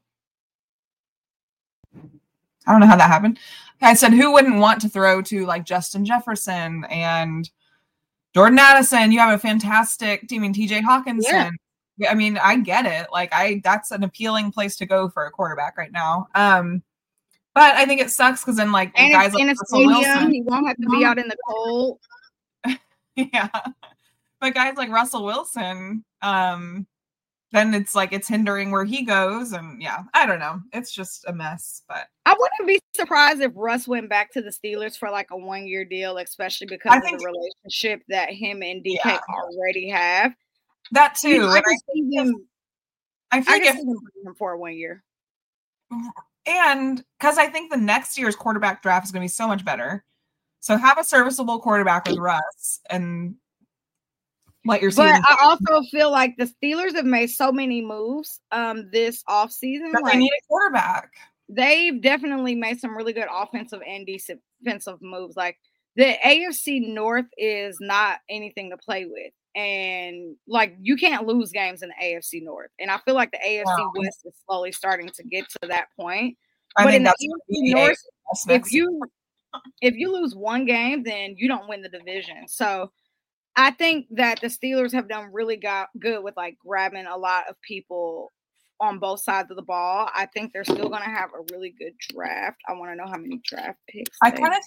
I don't know how that happened. I said, who wouldn't want to throw to like Justin Jefferson and Jordan Addison? You have a fantastic team in TJ Hawkinson. Yeah. I mean, I get it. Like that's an appealing place to go for a quarterback right now. But I think it sucks because then like and guys like Russell Wilson, he won't have to be out in the cold. Yeah. But guys like Russell Wilson, then it's like it's hindering where he goes. And yeah, I don't know. It's just a mess. But I wouldn't be surprised if Russ went back to the Steelers for like a 1-year deal, especially because of the relationship that him and DK already have. That too. You know, I can see him for 1 year. And because I think the next year's quarterback draft is going to be so much better. So have a serviceable quarterback with Russ and let your season. But I also feel like the Steelers have made so many moves this offseason. But they need a quarterback. They've definitely made some really good offensive and defensive moves. Like the AFC North is not anything to play with. And like you can't lose games in the AFC North. And I feel like the AFC West is slowly starting to get to that point. But in the AFC North, if you lose one game, then you don't win the division. So I think that the Steelers have done really good with like grabbing a lot of people on both sides of the ball. I think they're still going to have a really good draft. I want to know how many draft picks. I kind of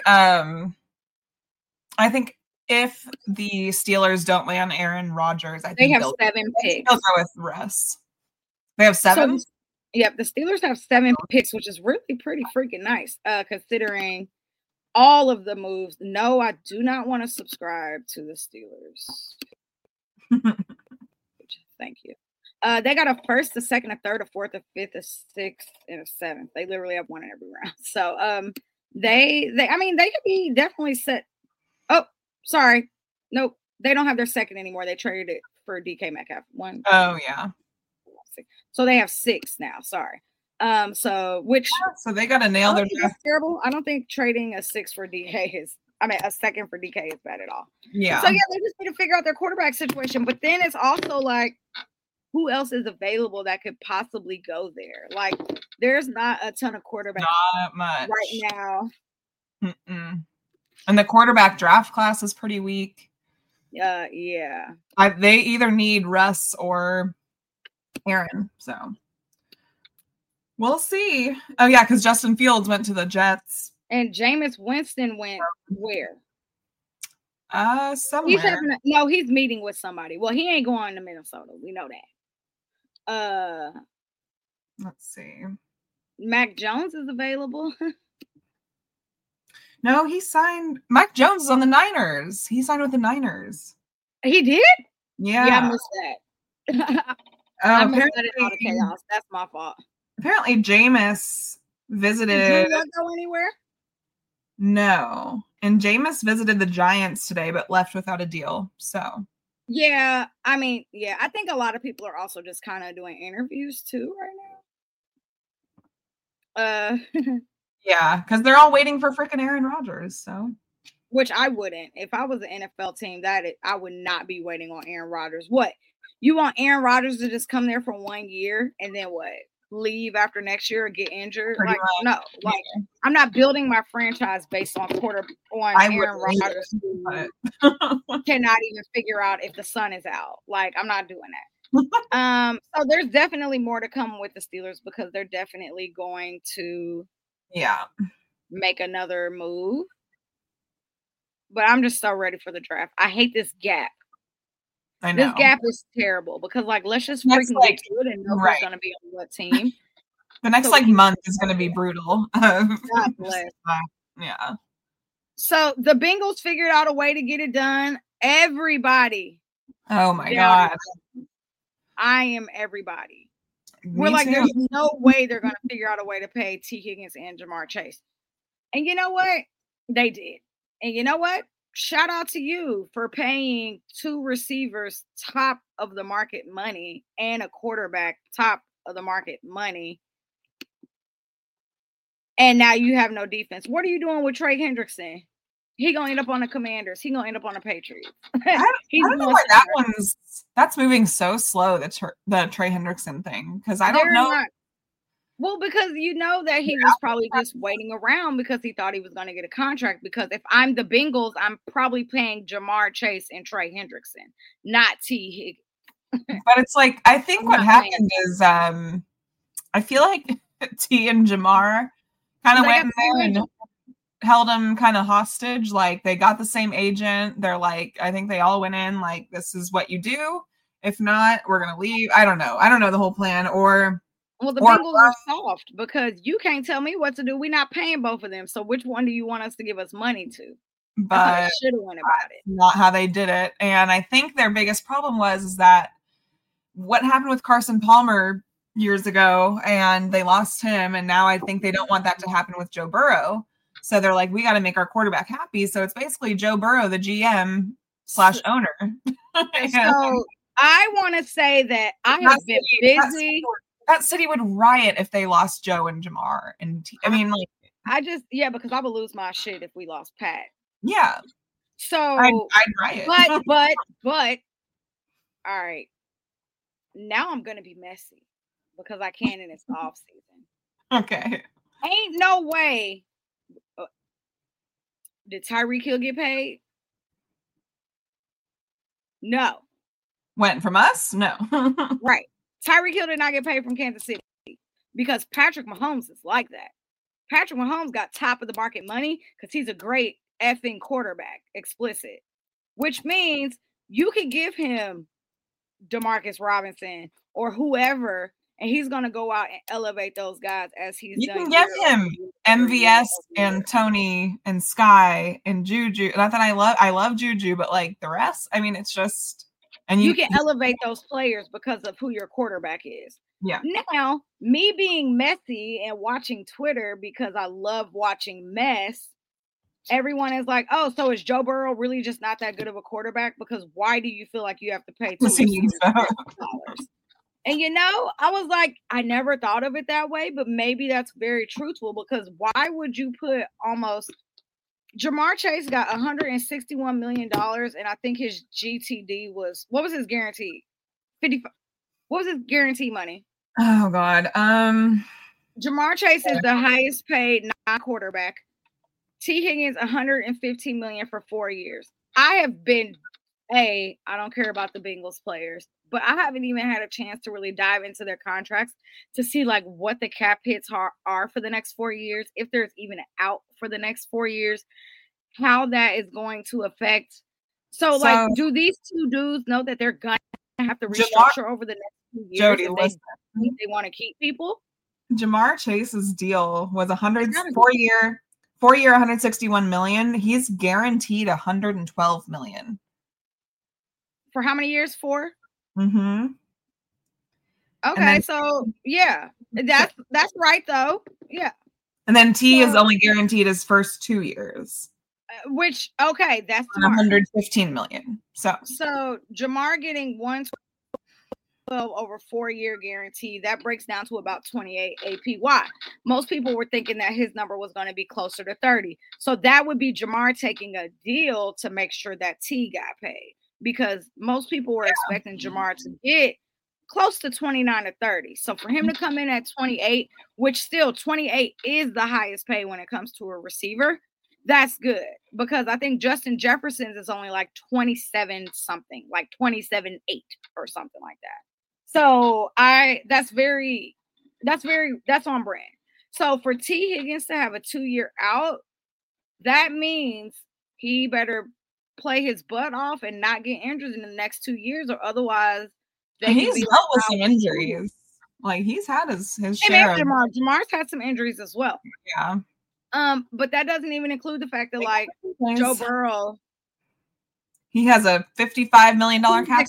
think if the Steelers don't land Aaron Rodgers, I think they have 7 picks. They'll go with Russ. They have 7? So, yep, the Steelers have 7 picks, which is really pretty freaking nice, considering all of the moves. No, I do not want to subscribe to the Steelers. Thank you. They got a first, a second, a third, a fourth, a fifth, a sixth, and a seventh. They literally have one in every round. So they could be definitely set. Oh, sorry. Nope. They don't have their second anymore. They traded it for DK Metcalf. One. Oh, yeah. So they have 6 now. Sorry. So they got to nail their draft. Terrible. I don't think trading a 6 for DK a second for DK is bad at all. Yeah. So yeah, they just need to figure out their quarterback situation. But then it's also like, who else is available that could possibly go there? Like, there's not a ton of quarterbacks not much right now. Mm-mm. And the quarterback draft class is pretty weak. Yeah. They either need Russ or Aaron, so we'll see. Oh yeah, because Justin Fields went to the Jets, and Jameis Winston went where? Somewhere. He's meeting with somebody. Well, he ain't going to Minnesota. We know that. Let's see. Mac Jones is available. No, he signed. Mac Jones is on the Niners. He signed with the Niners. He did? Yeah. Yeah, I missed that. I missed that in all the chaos. That's my fault. Apparently, Jameis visited. Did you not go anywhere? No. And Jameis visited the Giants today, but left without a deal. So. Yeah, I think a lot of people are also just kind of doing interviews too right now. Yeah, because they're all waiting for freaking Aaron Rodgers. So. Which I wouldn't. If I was an NFL team, I would not be waiting on Aaron Rodgers. What? You want Aaron Rodgers to just come there for 1 year and then what? Leave after next year or get injured? Pretty no. Like, I'm not building my franchise based on Aaron Rodgers who cannot even figure out if the sun is out. Like, I'm not doing that. So there's definitely more to come with the Steelers because they're definitely going to make another move. But I'm just so ready for the draft. I hate this gap. I know. This gap is terrible because, like, let's just freaking get good and know who's going to be on what team. The next, month is going to be brutal. God bless. Yeah. So the Bengals figured out a way to get it done. Everybody. Oh, my God. I am everybody. We're like, there's no way they're going to figure out a way to pay T. Higgins and Jamar Chase. And you know what? They did. And you know what? Shout out to you for paying 2 receivers top of the market money and a quarterback top of the market money. And now you have no defense. What are you doing with Trey Hendrickson? He going to end up on the Commanders. He going to end up on the Patriots. I don't know why that's moving so slow, the Trey Hendrickson thing. Because I don't know. Well, because you know that he was probably just waiting around because he thought he was going to get a contract. Because if I'm the Bengals, I'm probably paying Jamar Chase and Trey Hendrickson, not T. Higgins. But it's like, I think what happened is I feel like T and Jamar kind of went in there and held him kind of hostage. Like, they got the same agent. They're like, I think they all went in like, this is what you do. If not, we're going to leave. I don't know. I don't know the whole plan. Or well, the Bengals are soft because you can't tell me what to do. We're not paying both of them. So which one do you want us to give us money to? But should have went about it. Not how they did it. And I think their biggest problem is that what happened with Carson Palmer years ago, and they lost him. And now I think they don't want that to happen with Joe Burrow. So they're like, we got to make our quarterback happy. So it's basically Joe Burrow, the GM / owner. So I want to say that I have been busy. That city would riot if they lost Joe and Jamar. And I mean, like, because I would lose my shit if we lost Pat. Yeah. So I'd riot. But all right. Now I'm gonna be messy because I can in this off season. Okay. Ain't no way. Did Tyreek Hill get paid? No. Went from us? No. Right. Tyreek Hill did not get paid from Kansas City because Patrick Mahomes is like that. Patrick Mahomes got top of the market money because he's a great effing quarterback, explicit, which means you could give him Demarcus Robinson or whoever, and he's going to go out and elevate those guys as he's done. You can give him MVS and Tony and Sky and Juju. Not that I love Juju, but like the rest, I mean, it's just, and you can elevate those players because of who your quarterback is. Yeah. Now, me being messy and watching Twitter because I love watching mess, everyone is like, oh, so is Joe Burrow really just not that good of a quarterback? Because why do you feel like you have to pay $2 And I was like, I never thought of it that way, but maybe that's very truthful because why would you put almost Jamar Chase got $161 million, and I think his GTD was, what was his guarantee? 55. What was his guarantee money? Oh God. Jamar Chase is the highest paid non-quarterback. T. Higgins, $115 million for 4 years. I have been I don't care about the Bengals players, but I haven't even had a chance to really dive into their contracts to see like what the cap hits are for the next 4 years, if there's even an out for the next 4 years, how that is going to affect. So like, do these two dudes know that they're going to have to restructure over the next 2 years Jody, if they want to keep people? Jamar Chase's deal was 4-year, 161 million. He's guaranteed 112 million. For how many years? 4? Mm-hmm. Okay, so yeah, that's right though. Yeah. And then T is only guaranteed his first 2 years. Which that's 115 million. So Jamar getting 112 over 4-year guarantee, that breaks down to about 28 APY. Most people were thinking that his number was going to be closer to 30. So that would be Jamar taking a deal to make sure that T got paid. Because most people were expecting Jamar to get close to 29 to 30. So for him to come in at 28, which still 28 is the highest pay when it comes to a receiver, that's good. Because I think Justin Jefferson's is only like 27 something, like 27.8 or something like that. So that's on brand. So for T. Higgins to have a 2-year out, that means he better play his butt off and not get injured in the next 2 years, or otherwise he's dealt with some injuries. Like he's had his share. Jamar's had some injuries as well. Yeah. But that doesn't even include the fact that like Joe Burrow, he has a $55 million cap.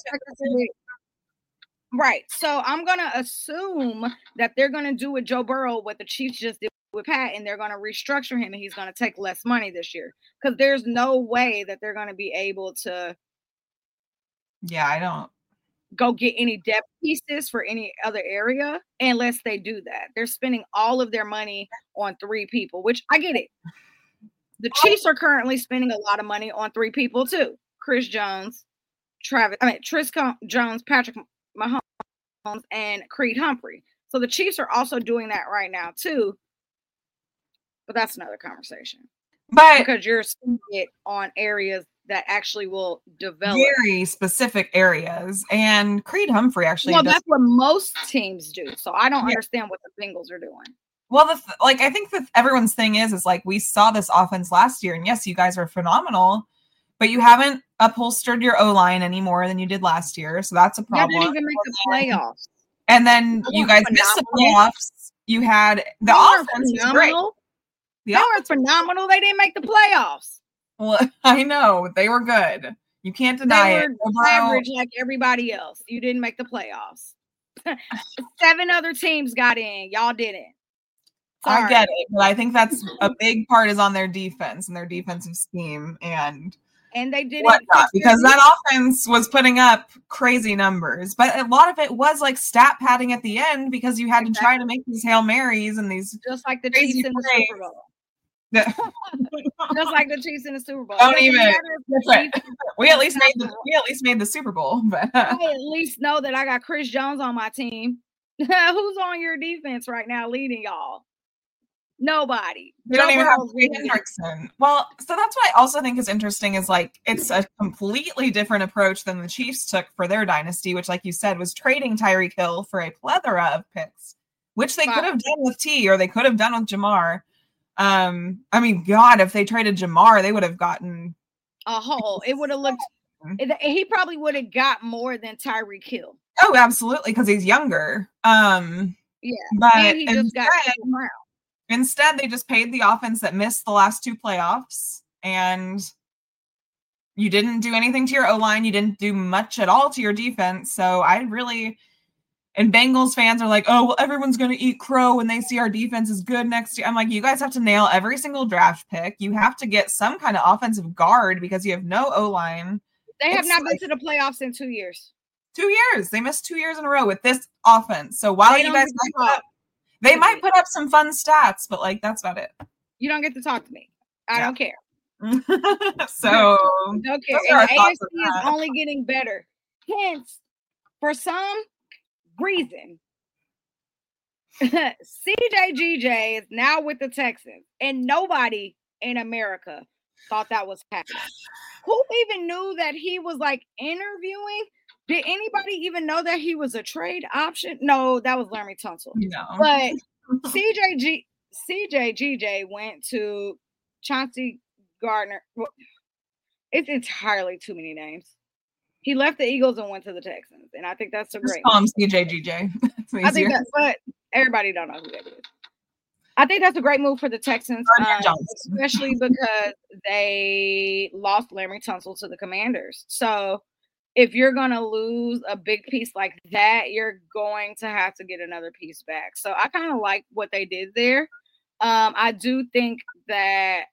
Right. So I'm gonna assume that they're gonna do with Joe Burrow what the Chiefs just did with Pat, and they're going to restructure him, and he's going to take less money this year because there's no way that they're going to be able to. Yeah, I don't go get any depth pieces for any other area unless they do that. They're spending all of their money on 3 people, which I get it. The Chiefs are currently spending a lot of money on 3 people too: Chris Jones, Tris Jones, Patrick Mahomes, and Creed Humphrey. So the Chiefs are also doing that right now too. But that's another conversation. But because you're spending it on areas that actually will develop very specific areas, and Creed Humphrey actually. Well, that's what most teams do. So I don't understand what the Bengals are doing. Well, I think that everyone's thing is like we saw this offense last year, and yes, you guys are phenomenal, but you haven't upholstered your O-line any more than you did last year. So that's a problem. Y'all didn't even make the playoffs. And then you guys missed the playoffs. You had the offense was great. They were phenomenal. They didn't make the playoffs. Well, I know. They were good. You can't deny it. They were average like everybody else. You didn't make the playoffs. 7 other teams got in. Y'all didn't. Sorry. I get it, but I think that's a big part is on their defense and their defensive scheme and they didn't whatnot, because that offense was putting up crazy numbers. But a lot of it was like stat padding at the end because you had to try to make these Hail Marys and these just like the Chiefs in the Super Bowl. Just like the Chiefs in the Super Bowl. Don't even. We at least made the Super Bowl. But I at least know that I got Chris Jones on my team. Who's on your defense right now leading y'all? Nobody. We don't even have Hendrickson. Well, so that's what I also think is interesting is like it's a completely different approach than the Chiefs took for their dynasty, which, like you said, was trading Tyreek Hill for a plethora of picks, which they could have done with T or they could have done with Jamar. I mean, God, if they traded Jamar, they would have gotten a whole. It would have looked. He probably would have got more than Tyreek Hill. Oh, absolutely, because he's younger. Yeah, but and he just got around. Instead, they just paid the offense that missed the last 2 playoffs, and you didn't do anything to your O-line. You didn't do much at all to your defense. So and Bengals fans are like, oh, well, everyone's going to eat crow when they see our defense is good next year. I'm like, you guys have to nail every single draft pick. You have to get some kind of offensive guard because you have no O-line. They have not been to the playoffs in 2 years. 2 years. They missed 2 years in a row with this offense. So while you guys might put up some fun stats, but like that's about it. You don't get to talk to me. I don't care. So don't care. And the AFC is only getting better. Hence, for some reason, CJGJ is now with the Texans, and nobody in America thought that was happening. Who even knew that he was like interviewing? Did anybody even know that he was a trade option? No, that was Laremy Tunsil. No. But CJGJ went to Chauncey Gardner. It's entirely too many names. He left the Eagles and went to the Texans, and I think that's a great. Just call him CJGJ. I think that's, but everybody don't know who that is. I think that's a great move for the Texans, especially because they lost Laremy Tunsil to the Commanders. So if you're going to lose a big piece like that, you're going to have to get another piece back. So I kind of like what they did there. I do think that,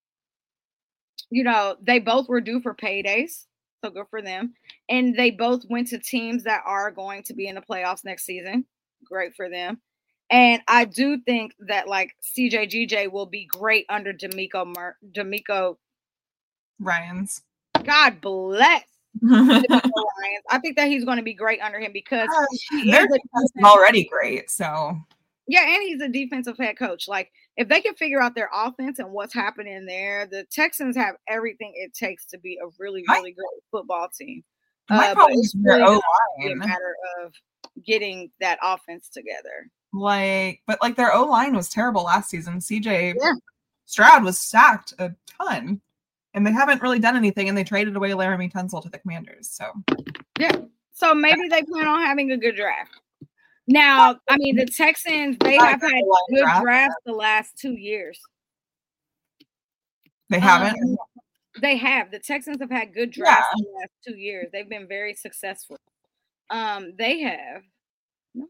they both were due for paydays. So good for them. And they both went to teams that are going to be in the playoffs next season. Great for them. And I do think that like CJGJ will be great under D'Amico Ryans. God bless. I think that he's going to be great under him because their defense is already great. So yeah, and he's a defensive head coach. Like if they can figure out their offense and what's happening there, the Texans have everything it takes to be a really, really great football team. My problem is their O-line. A matter of getting that offense together. But their O-line was terrible last season. CJ Stroud was sacked a ton. And they haven't really done anything, and they traded away Laremy Tunsil to the Commanders. So, yeah. So maybe they plan on having a good draft. Now, I mean, the Texans, they have had good drafts the last 2 years. They haven't? They have. The Texans have had good drafts the last 2 years. They've been very successful. They have. No.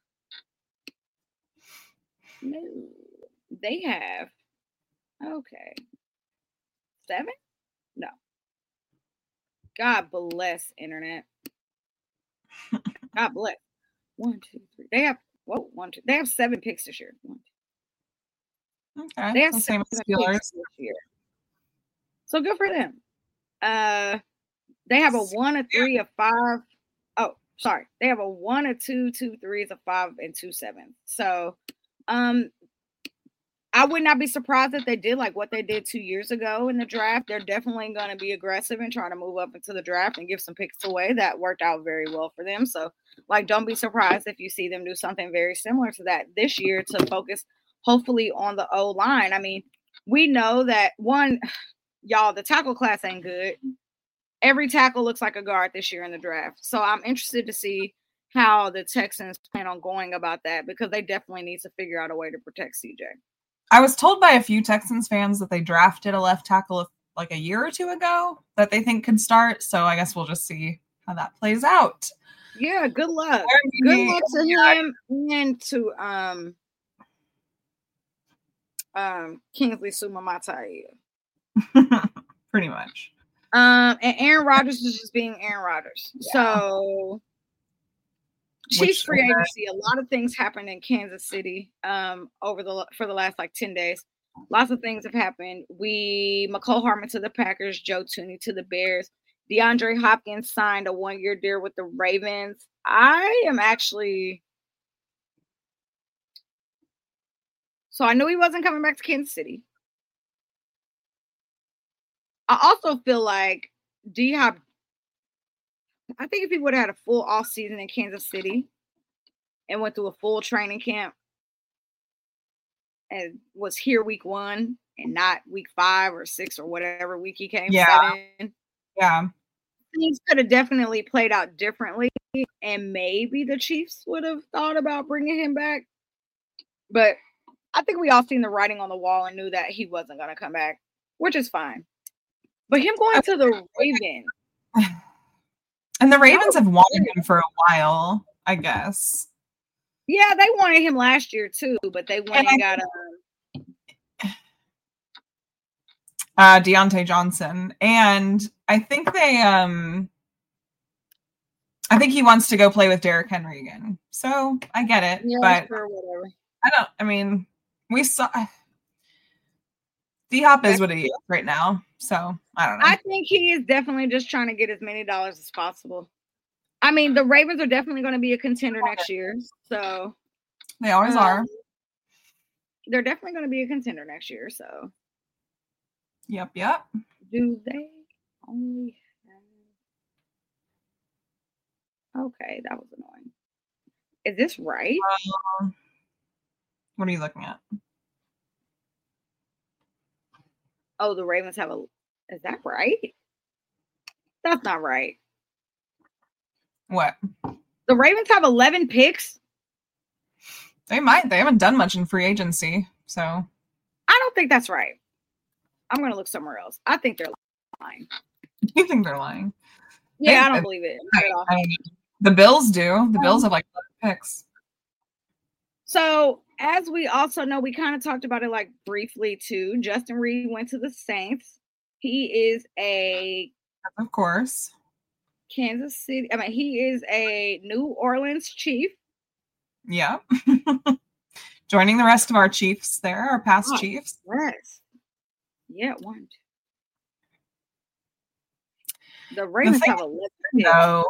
They have. Okay. 7? No. God bless internet. God bless. 1, 2, 3. They have 1, 2. They have 7 picks this year. Okay. They have same picks this year. So good for them. They have a 1, a 3, a 5. Oh, sorry. They have a 1, a 2, 2 3s, a 5, and 2 7s. So I would not be surprised if they did like what they did 2 years ago in the draft. They're definitely going to be aggressive and trying to move up into the draft and give some picks away. That worked out very well for them. So, don't be surprised if you see them do something very similar to that this year to focus hopefully on the O-line. I mean, we know that y'all, the tackle class ain't good. Every tackle looks like a guard this year in the draft. So I'm interested to see how the Texans plan on going about that, because they definitely need to figure out a way to protect CJ. I was told by a few Texans fans that they drafted a left tackle like a year or two ago that they think could start. So I guess we'll just see how that plays out. Yeah, good luck. Good luck to him and to Kingsley Sumamatai. Pretty much. And Aaron Rodgers is just being Aaron Rodgers. Yeah. So Chiefs free agency, a lot of things happened in Kansas City for the last like 10 days. Lots of things have happened. Mecole Hardman to the Packers, Joe Thuney to the Bears. DeAndre Hopkins signed a 1-year deal with the Ravens. I knew he wasn't coming back to Kansas City. I also feel like D-Hop, I think if he would have had a full off season in Kansas City and went through a full training camp and was here week 1 and not week 5 or 6 or whatever week he came, 7. Yeah. Things could have definitely played out differently, and maybe the Chiefs would have thought about bringing him back. But I think we all seen the writing on the wall and knew that he wasn't going to come back, which is fine. But him going to the Ravens. And the Ravens have wanted him for a while, I guess. Yeah, they wanted him last year too, but they went and got Deontay Johnson. And I think I think he wants to go play with Derrick Henry again. So I get it. Yeah, but sure, whatever. We saw D-Hop is what he is right now. So I don't know. I think he is definitely just trying to get as many dollars as possible. I mean, the Ravens are definitely going to be a contender next year. So they always are. They're definitely going to be a contender next year. So Yep. Do they only have... Okay, that was annoying. Is this right? What are you looking at? Oh, the Ravens have is that right? That's not right. What? The Ravens have 11 picks? They might. They haven't done much in free agency, so. I don't think that's right. I'm going to look somewhere else. I think they're lying. You think they're lying? Yeah, I don't believe it. The Bills do. The Bills have like 11 picks. So, as we also know, we kind of talked about it like briefly too. Justin Reed went to the Saints. He is of course, Kansas City. He is a New Orleans Chief. Yeah. Joining the rest of our Chiefs there, our past Chiefs. Yes. Yeah, one. The Ravens have 11 picks. No.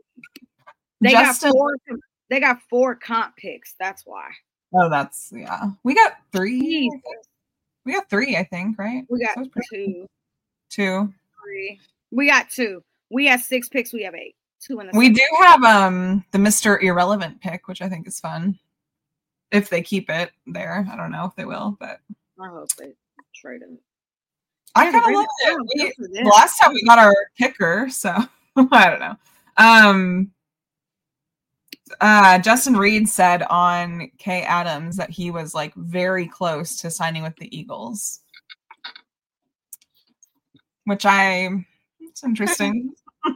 They got 4 comp picks. That's why. Oh, that's We got 3. We got 3, I think, right? We got 2. 2. 3. We got 2. We have 6 picks. We have 8. 2 in the. We do have the Mr. Irrelevant pick, which I think is fun. If they keep it there, I don't know if they will, but I hope they trade him. I kind of love it. The last time we got our kicker, so I don't know. Justin Reed said on Kay Adams that he was like very close to signing with the Eagles, which it's interesting.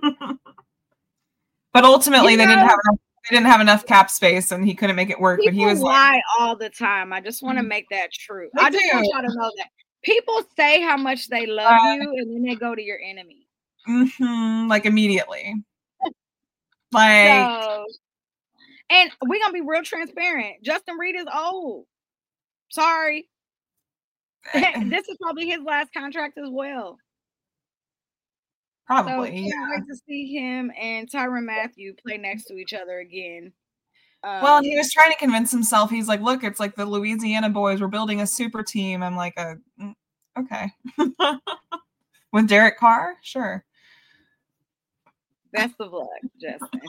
But ultimately, they didn't have enough cap space, and he couldn't make it work. People but he was lie all the time. I just want to make that true. I just want y'all to know that people say how much they love you, and then they go to your enemy. Like immediately. And we're going to be real transparent. Justin Reed is old. Sorry. This is probably his last contract as well. Probably, so can't wait to see him and Tyrann Mathieu play next to each other again. Well, he was trying to convince himself. He's like, look, it's like the Louisiana boys. We're building a super team. I'm like, okay. With Derek Carr? Sure. Best of luck, Justin.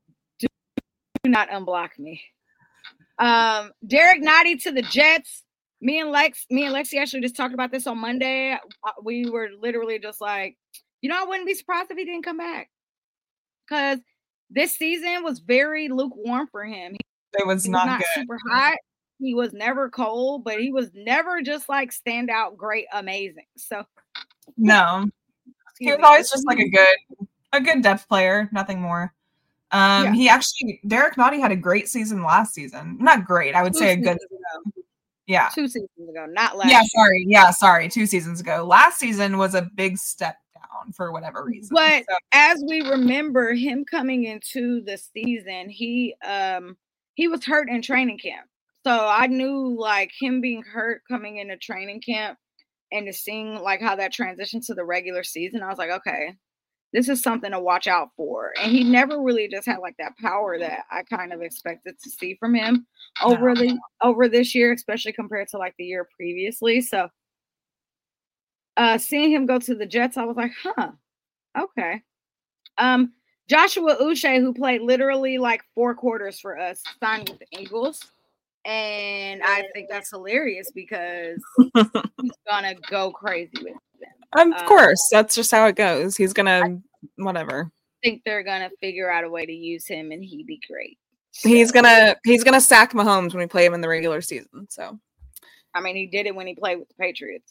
Do not unblock me. Derek Nnadi to the Jets. Me and Lexi actually just talked about this on Monday. We were literally just like, I wouldn't be surprised if he didn't come back, because this season was very lukewarm for him. It was He was not super hot. He was never cold, but he was never just like stand out great, amazing. So no, he was always just like a good depth player, nothing more. He actually, Derek Nottie had a great season last season. Not great, I would say a good. Yeah, 2 seasons ago, not last. Sorry, 2 seasons ago. Last season was a big step down for whatever reason. But as we remember him coming into the season, he was hurt in training camp. So I knew like him being hurt coming into training camp and to seeing like how that transitioned to the regular season, I was like, okay, this is something to watch out for. And he never really just had like that power that I kind of expected to see from him over this year, especially compared to like the year previously. So seeing him go to the Jets, I was like, okay. Joshua Uche, who played literally like 4 quarters for us, signed with the Eagles. And I think that's hilarious because he's gonna go crazy with them. Of course, that's just how it goes. He's gonna whatever. I think they're gonna figure out a way to use him, and he'd be great. So, he's gonna sack Mahomes when we play him in the regular season. So, I mean, he did it when he played with the Patriots.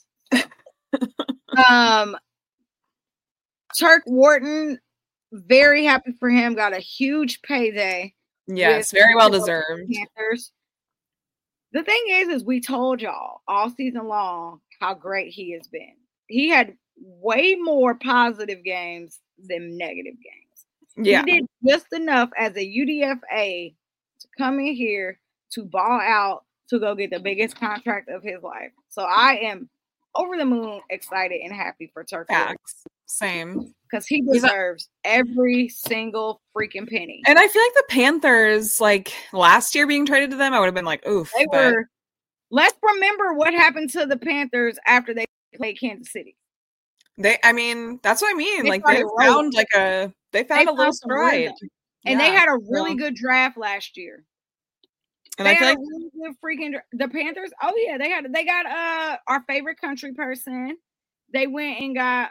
Turk Wharton, very happy for him. Got a huge payday. Yes, very well deserved. Panthers. The thing is we told y'all all season long how great he has been. He had way more positive games than negative games. Yeah. He did just enough as a UDFA to come in here to ball out to go get the biggest contract of his life. So I am over the moon excited and happy for Turk. Facts. Same. Because he deserves every single freaking penny. And I feel like the Panthers, like last year being traded to them, I would have been like, oof. Let's remember what happened to the Panthers after they played Kansas City. That's what I mean. They found a little stride. And they had a really good draft last year. And I feel like really good the Panthers. Oh yeah, they got our favorite country person. They went and got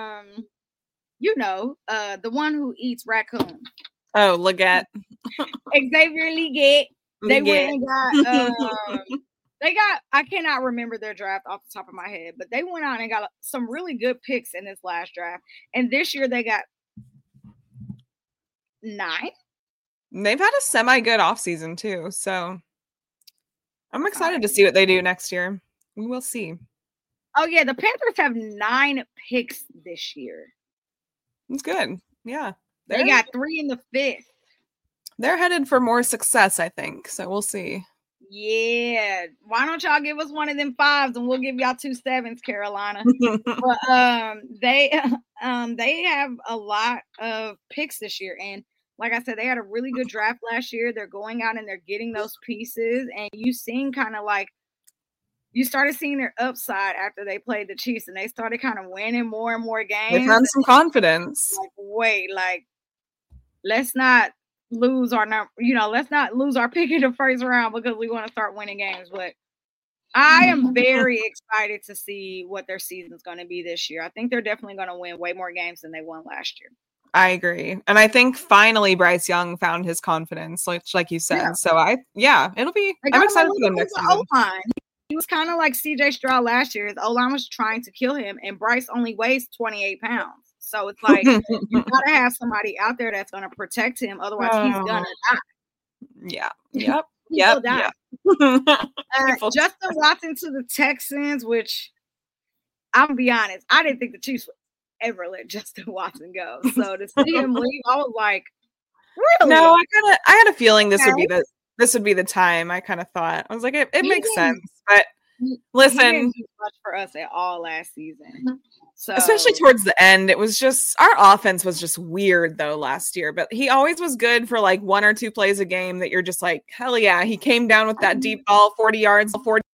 the one who eats raccoon. Oh, Leggett. Xavier Leggett. They went and got I cannot remember their draft off the top of my head, but they went out and got some really good picks in this last draft. And this year they got 9. They've had a semi-good offseason too, so I'm excited to see what they do next year. We will see. Oh, yeah, the Panthers have 9 picks this year. It's good. Yeah. They got 3 in the 5th. They're headed for more success, I think, so we'll see. Yeah. Why don't y'all give us one of them 5s and we'll give y'all 2 7s, Carolina. But they have a lot of picks this year, and like I said, they had a really good draft last year. They're going out and they're getting those pieces, and you started seeing their upside after they played the Chiefs, and they started kind of winning more and more games. They found some confidence. Let's not lose our let's not lose our pick in the first round because we want to start winning games. But I am very excited to see what their season's going to be this year. I think they're definitely going to win way more games than they won last year. I agree. And I think finally Bryce Young found his confidence, like you said. Yeah. So it'll be, I'm excited for them next season. He was kind of like CJ Stroud last year. His O-line was trying to kill him, and Bryce only weighs 28 pounds. So it's like, you got to have somebody out there that's going to protect him. Otherwise, he's going to die. Yeah. Yep. He'll die. Justin Watson to the Texans, which I'm going to be honest, I didn't think the Chiefs would ever let Justin Watson go. So to see him leave, I was like, really? No, I had a feeling this would be the time. I kind of thought, I was like, it makes sense. But listen, he didn't do much for us at all last season. So especially towards the end, it was just, our offense was just weird though last year, but he always was good for like 1 or 2 plays a game that you're just like, hell yeah, he came down with that deep ball, 40 yards, 40.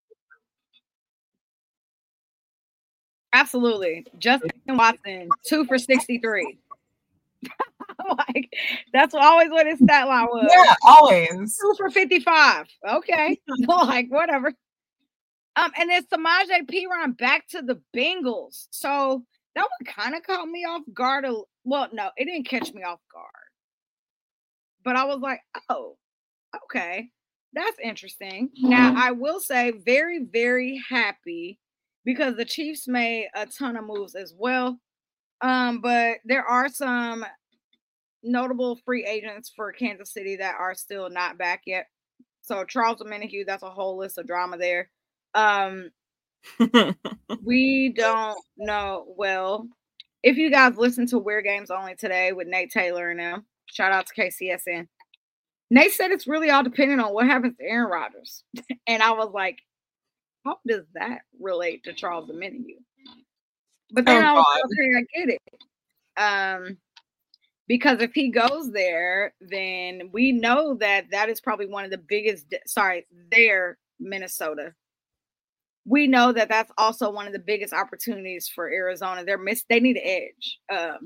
Absolutely. Justin Watson, 2 for 63. Like, that's always what his stat line was. Yeah, always. 2 for 55. Okay. Like, whatever. And then Samaje Perine back to the Bengals. So that one kind of caught me off guard. Well, no, it didn't catch me off guard. But I was like, oh, okay. That's interesting. Now, I will say very, very happy because the Chiefs made a ton of moves as well. But there are some notable free agents for Kansas City that are still not back yet. So Charles Omenihu, that's a whole list of drama there. We don't know. Well, if you guys listen to Weird Games Only today with Nate Taylor and them, shout out to KCSN. Nate said it's really all dependent on what happens to Aaron Rodgers. And I was like, how does that relate to Charles Omenihu? But then I was like, okay, I get it. Because if he goes there, then we know that is probably one of the biggest, Minnesota. We know that that's also one of the biggest opportunities for Arizona. They need an edge.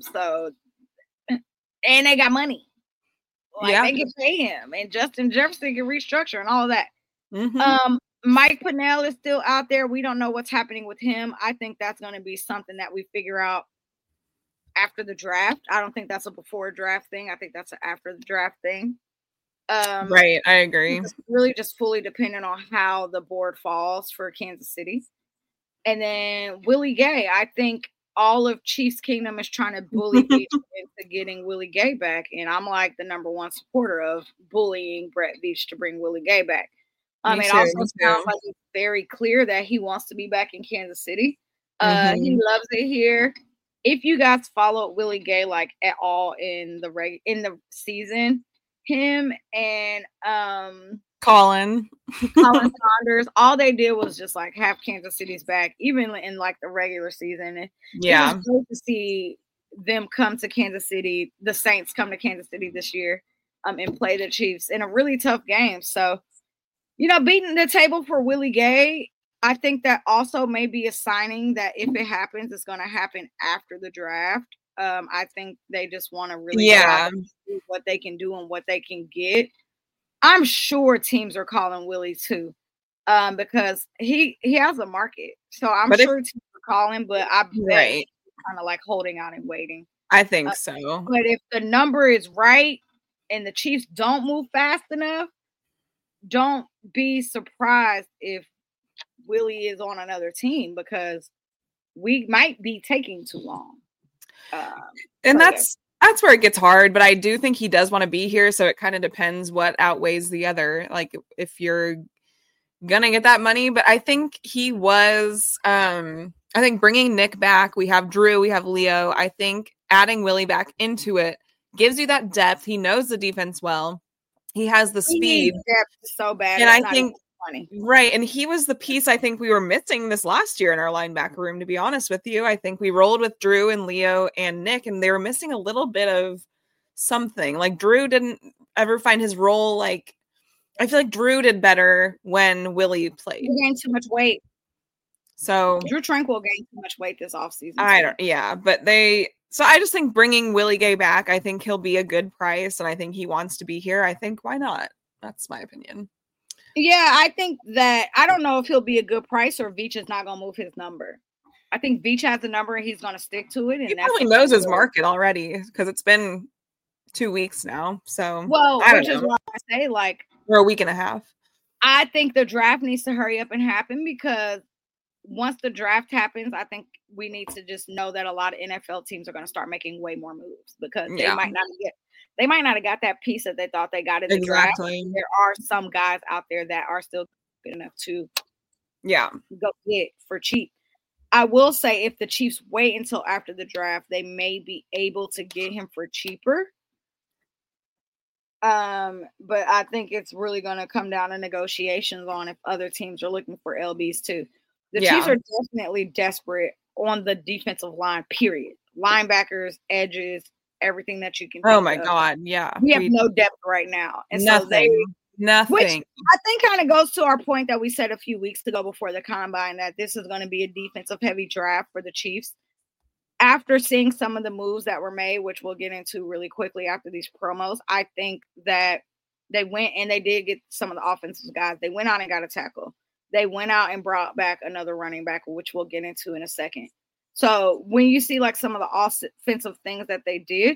And they got money. They can pay him, and Justin Jefferson can restructure and all of that. Mm-hmm. Mike Pennell is still out there. We don't know what's happening with him. I think that's going to be something that we figure out after the draft. I don't think that's a before draft thing. I think that's an after the draft thing. Right, I agree. It's really just fully dependent on how the board falls for Kansas City. And then Willie Gay, I think all of Chiefs Kingdom is trying to bully Beach into getting Willie Gay back. And I'm like the number one supporter of bullying Brett Beach to bring Willie Gay back. It also sounds like it's very clear that he wants to be back in Kansas City. He loves it here. If you guys followed Willie Gay at all in the season, him and Colin Saunders, all they did was just have Kansas City's back, even in the regular season. And yeah, it was great to see them come to Kansas City, the Saints come to Kansas City this year, and play the Chiefs in a really tough game. So, beating the table for Willie Gay, I think that also may be a signing that if it happens, it's going to happen after the draft. I think they just want to really see what they can do and what they can get. I'm sure teams are calling Willie too, because he has a market. So I'm sure teams are calling, but I bet kind of holding out and waiting. I think so. But if the number is right and the Chiefs don't move fast enough, don't be surprised if Willie is on another team, because we might be taking too long. And that's where it gets hard, but I do think he does want to be here. So it kind of depends what outweighs the other. If you're going to get that money, but I think he was, I think bringing Nick back, we have Drew, we have Leo. I think adding Willie back into it gives you that depth. He knows the defense well. He has the speed. Depth so bad. And I think, right. And he was the piece I think we were missing this last year in our linebacker room, to be honest with you. I think we rolled with Drew and Leo and Nick, and they were missing a little bit of something. Drew didn't ever find his role. I feel like Drew did better when Willie played. He gained too much weight. So Drew Tranquil gained too much weight this offseason. So I just think bringing Willie Gay back, I think he'll be a good price, and I think he wants to be here. I think why not? That's my opinion. Yeah, I think that I don't know if he'll be a good price or Veach is not going to move his number. I think Veach has the number and he's going to stick to it. And he probably knows his market already because it's been 2 weeks now. So, which is why I say or a week and a half. I think the draft needs to hurry up and happen, because once the draft happens, I think we need to just know that a lot of NFL teams are going to start making way more moves, because they might not have got that piece that they thought they got in the draft. There are some guys out there that are still good enough to go get for cheap. I will say if the Chiefs wait until after the draft, they may be able to get him for cheaper. But I think it's really going to come down to negotiations on if other teams are looking for LBs too. The Chiefs are definitely desperate on the defensive line, period. Linebackers, edges, everything that you can think of. God, yeah. We have no depth right now. And nothing. Which I think kind of goes to our point that we said a few weeks ago before the combine, that this is going to be a defensive heavy draft for the Chiefs. After seeing some of the moves that were made, which we'll get into really quickly after these promos, I think that they went and they did get some of the offensive guys. They went on and got a tackle. they went out and brought back another running back, which we'll get into in a second. So when you see like some of the offensive things that they did,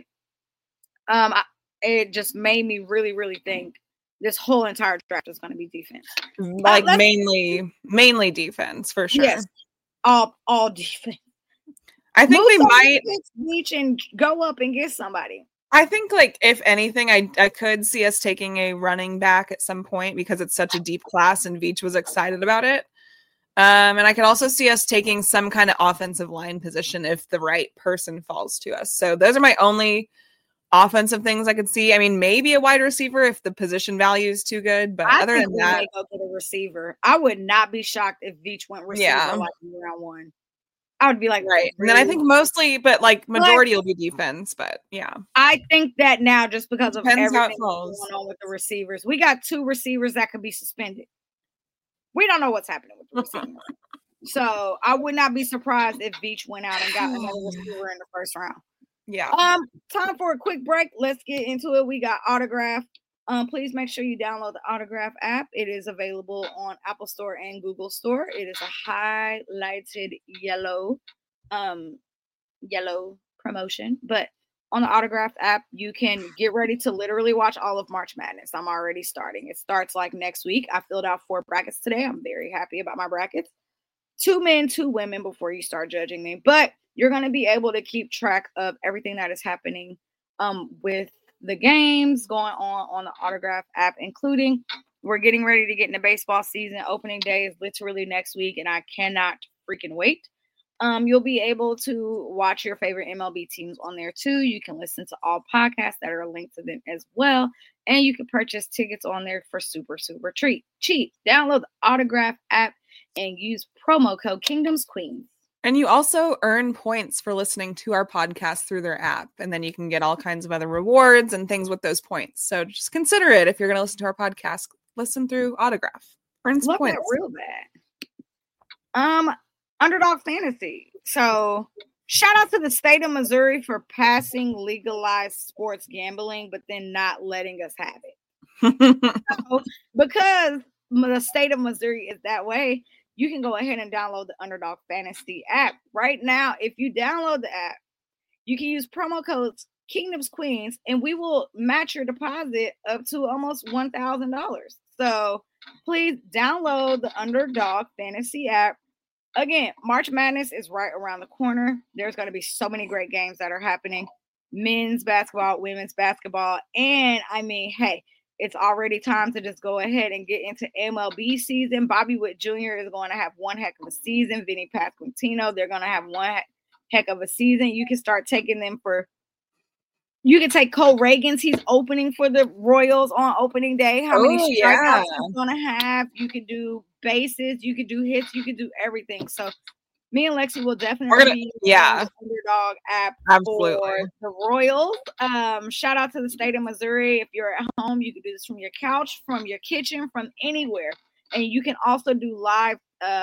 it just made me really, really think this whole entire draft is going to be defense. Like mainly defense for sure. Yes, all defense. I think we might reach and go up and get somebody. I think, like, if anything, I could see us taking a running back at some point because it's such a deep class and Veach was excited about it. And I could also see us taking some kind of offensive line position if the right person falls to us. So those are my only offensive things I could see. I mean, maybe a wide receiver if the position value is too good. But other than that, go to the receiver. I would not be shocked if Veach went receiver like round one. I would be like, right. And then I think mostly, but like majority will be defense. But yeah, I think that now just because of Depends everything going on with the receivers, we got 2 receivers that could be suspended. We don't know what's happening with the receivers. So I would not be surprised if Veach went out and got another receiver in the first round. Yeah. Time for a quick break. Let's get into it. We got Autograph. Please make sure you download the Autograph app. It is available on Apple Store and Google Store. It is a highlighted yellow promotion. But on the Autograph app, you can get ready to literally watch all of March Madness. I'm already starting. It starts like next week. I filled out 4 brackets today. I'm very happy about my brackets. 2 men, 2 women before you start judging me. But you're going to be able to keep track of everything that is happening with the games going on the Autograph app, including we're getting ready to get into baseball season. Opening day is literally next week, and I cannot freaking wait. You'll be able to watch your favorite MLB teams on there too. You can listen to all podcasts that are linked to them as well, and you can purchase tickets on there for super, super cheap. Download the Autograph app and use promo code Kingdoms Queens. And you also earn points for listening to our podcast through their app. And then you can get all kinds of other rewards and things with those points. So just consider it. If you're going to listen to our podcast, listen through Autograph. Earn some points. Real bad. Underdog Fantasy. So shout out to the state of Missouri for passing legalized sports gambling, but then not letting us have it. So, because the state of Missouri is that way, you can go ahead and download the Underdog Fantasy app. Right now, if you download the app, you can use promo codes Kingdoms Queens, and we will match your deposit up to almost $1,000. So please download the Underdog Fantasy app. Again, March Madness is right around the corner. There's going to be so many great games that are happening. Men's basketball, women's basketball. And I mean, hey, it's already time to just go ahead and get into MLB season. Bobby Witt Jr. is going to have one heck of a season. Vinny Pasquantino, they're going to have one heck of a season. You can start taking them you can take Cole Reagans. He's opening for the Royals on opening day. How many strikeouts he's going to have. You can do bases. You can do hits. You can do everything. So me and Lexi will definitely be the Underdog app for the Royals. Shout out to the state of Missouri. If you're at home, you can do this from your couch, from your kitchen, from anywhere. And you can also do live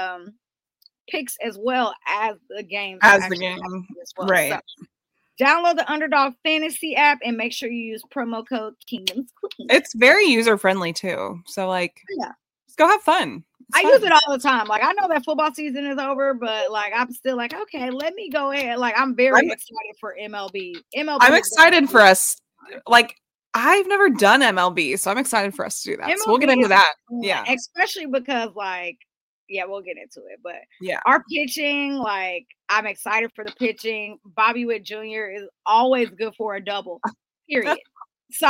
picks as well as the game. As the game. Well. Right. So, download the Underdog Fantasy app and make sure you use promo code Kingdoms Queens. It's very user-friendly too. So just go have fun. I use it all the time. Like, I know that football season is over, but like, I'm still like, okay, let me go ahead. Like, I'm very excited for MLB. I'm excited for us. Like, I've never done MLB, so I'm excited for us to do that. So we'll get into that. Yeah. Especially because we'll get into it. But yeah, our pitching, like, I'm excited for the pitching. Bobby Witt Jr. is always good for a double, period. So,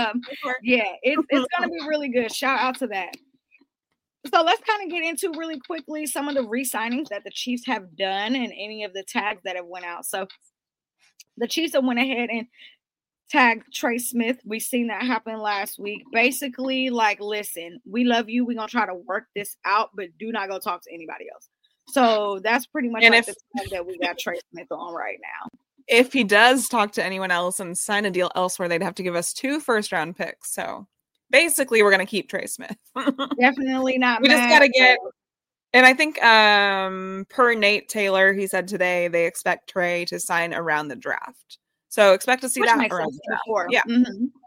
it's going to be really good. Shout out to that. So let's kind of get into really quickly some of the re-signings that the Chiefs have done and any of the tags that have went out. So the Chiefs have went ahead and tagged Trey Smith. We've seen that happen last week. Basically, like, listen, we love you. We're going to try to work this out, but do not go talk to anybody else. So that's pretty much the tag that we got Trey Smith on right now. If he does talk to anyone else and sign a deal elsewhere, they'd have to give us 2 first-round picks. So basically, we're going to keep Trey Smith. Definitely not. We just got to get, and I think per Nate Taylor, he said today they expect Trey to sign around the draft. So expect to see that around the draft. Yeah. Mm-hmm. Yeah.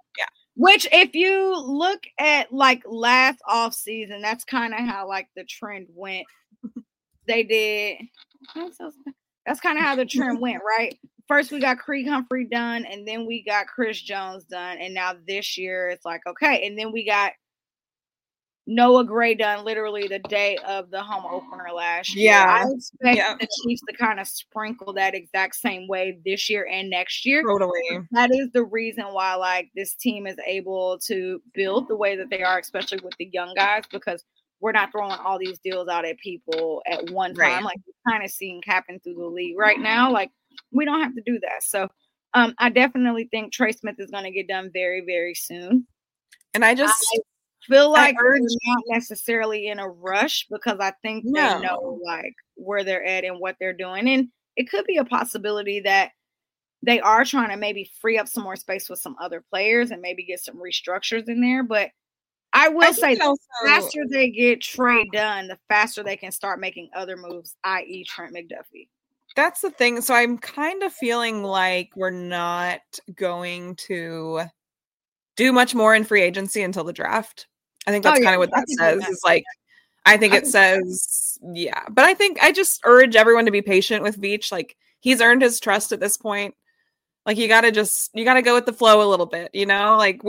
Which, if you look at like last off season, that's kind of how like the trend went. They did. That's kind of how the trend went, right? First, we got Creed Humphrey done, and then we got Chris Jones done, and now this year it's like okay, and then we got Noah Gray done literally the day of the home opener last year. I expect the Chiefs to kind of sprinkle that exact same way this year and next year. Totally. That is the reason why like this team is able to build the way that they are, especially with the young guys, because we're not throwing all these deals out at people at one time. Like you're kind of seeing happen through the league right now. Like we don't have to do that. So I definitely think Trey Smith is going to get done very, very soon. And I feel like they're not necessarily in a rush because I think they know like where they're at and what they're doing. And it could be a possibility that they are trying to maybe free up some more space with some other players and maybe get some restructures in there. But I will say the faster they get Trey done, the faster they can start making other moves, i.e. Trent McDuffie. That's the thing. So I'm kind of feeling like we're not going to do much more in free agency until the draft. I think that's kind of what that says. Is like, I think it says, But I just urge everyone to be patient with Veach. Like, he's earned his trust at this point. Like, you gotta go with the flow a little bit, you know? Like,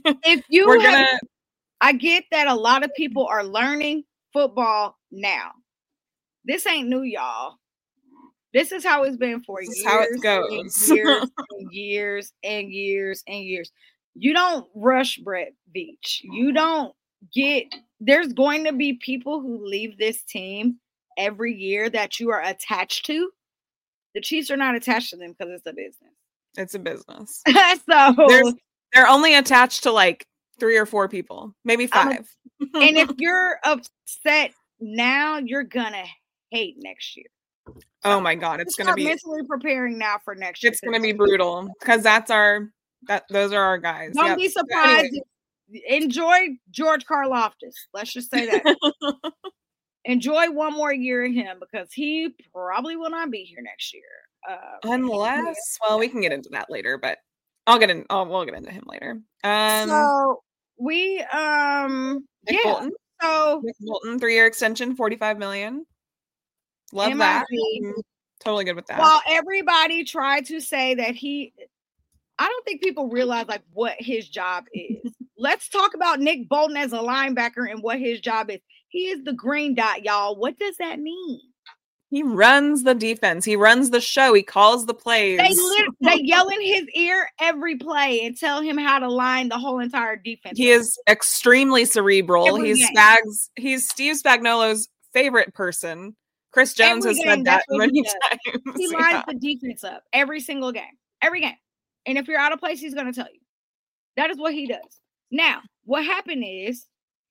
I get that a lot of people are learning football now. This ain't new, y'all. This is how it's been for years. How it goes. And years and years and years. You don't rush Brett Veach. You don't there's going to be people who leave this team every year that you are attached to. The Chiefs are not attached to them because it's a business. It's a business. So they're only attached to like 3 or 4 people, maybe 5. And if you're upset now, you're gonna hate next year. Oh my God, it's gonna be mentally preparing now for next year. It's gonna be brutal because those are our guys. Don't be surprised. Anyway. Enjoy George Karlaftis. Let's just say that. Enjoy one more year of him because he probably will not be here next year. Unless, we can get into that later, but we'll get into him later. So we Nick Bolton. So Nick Bolton, 3-year extension, $45 million. Love that. Totally good with that. While everybody tried to say that I don't think people realize like what his job is. Let's talk about Nick Bolton as a linebacker and what his job is. He is the green dot, y'all. What does that mean? He runs the defense. He runs the show. He calls the plays. They yell in his ear every play and tell him how to line the whole entire defense. He is extremely cerebral. He's Steve Spagnuolo's favorite person. Chris Jones has said that many times. He lines the defense up every single game. Every game. And if you're out of place, he's going to tell you. That is what he does. Now, what happened is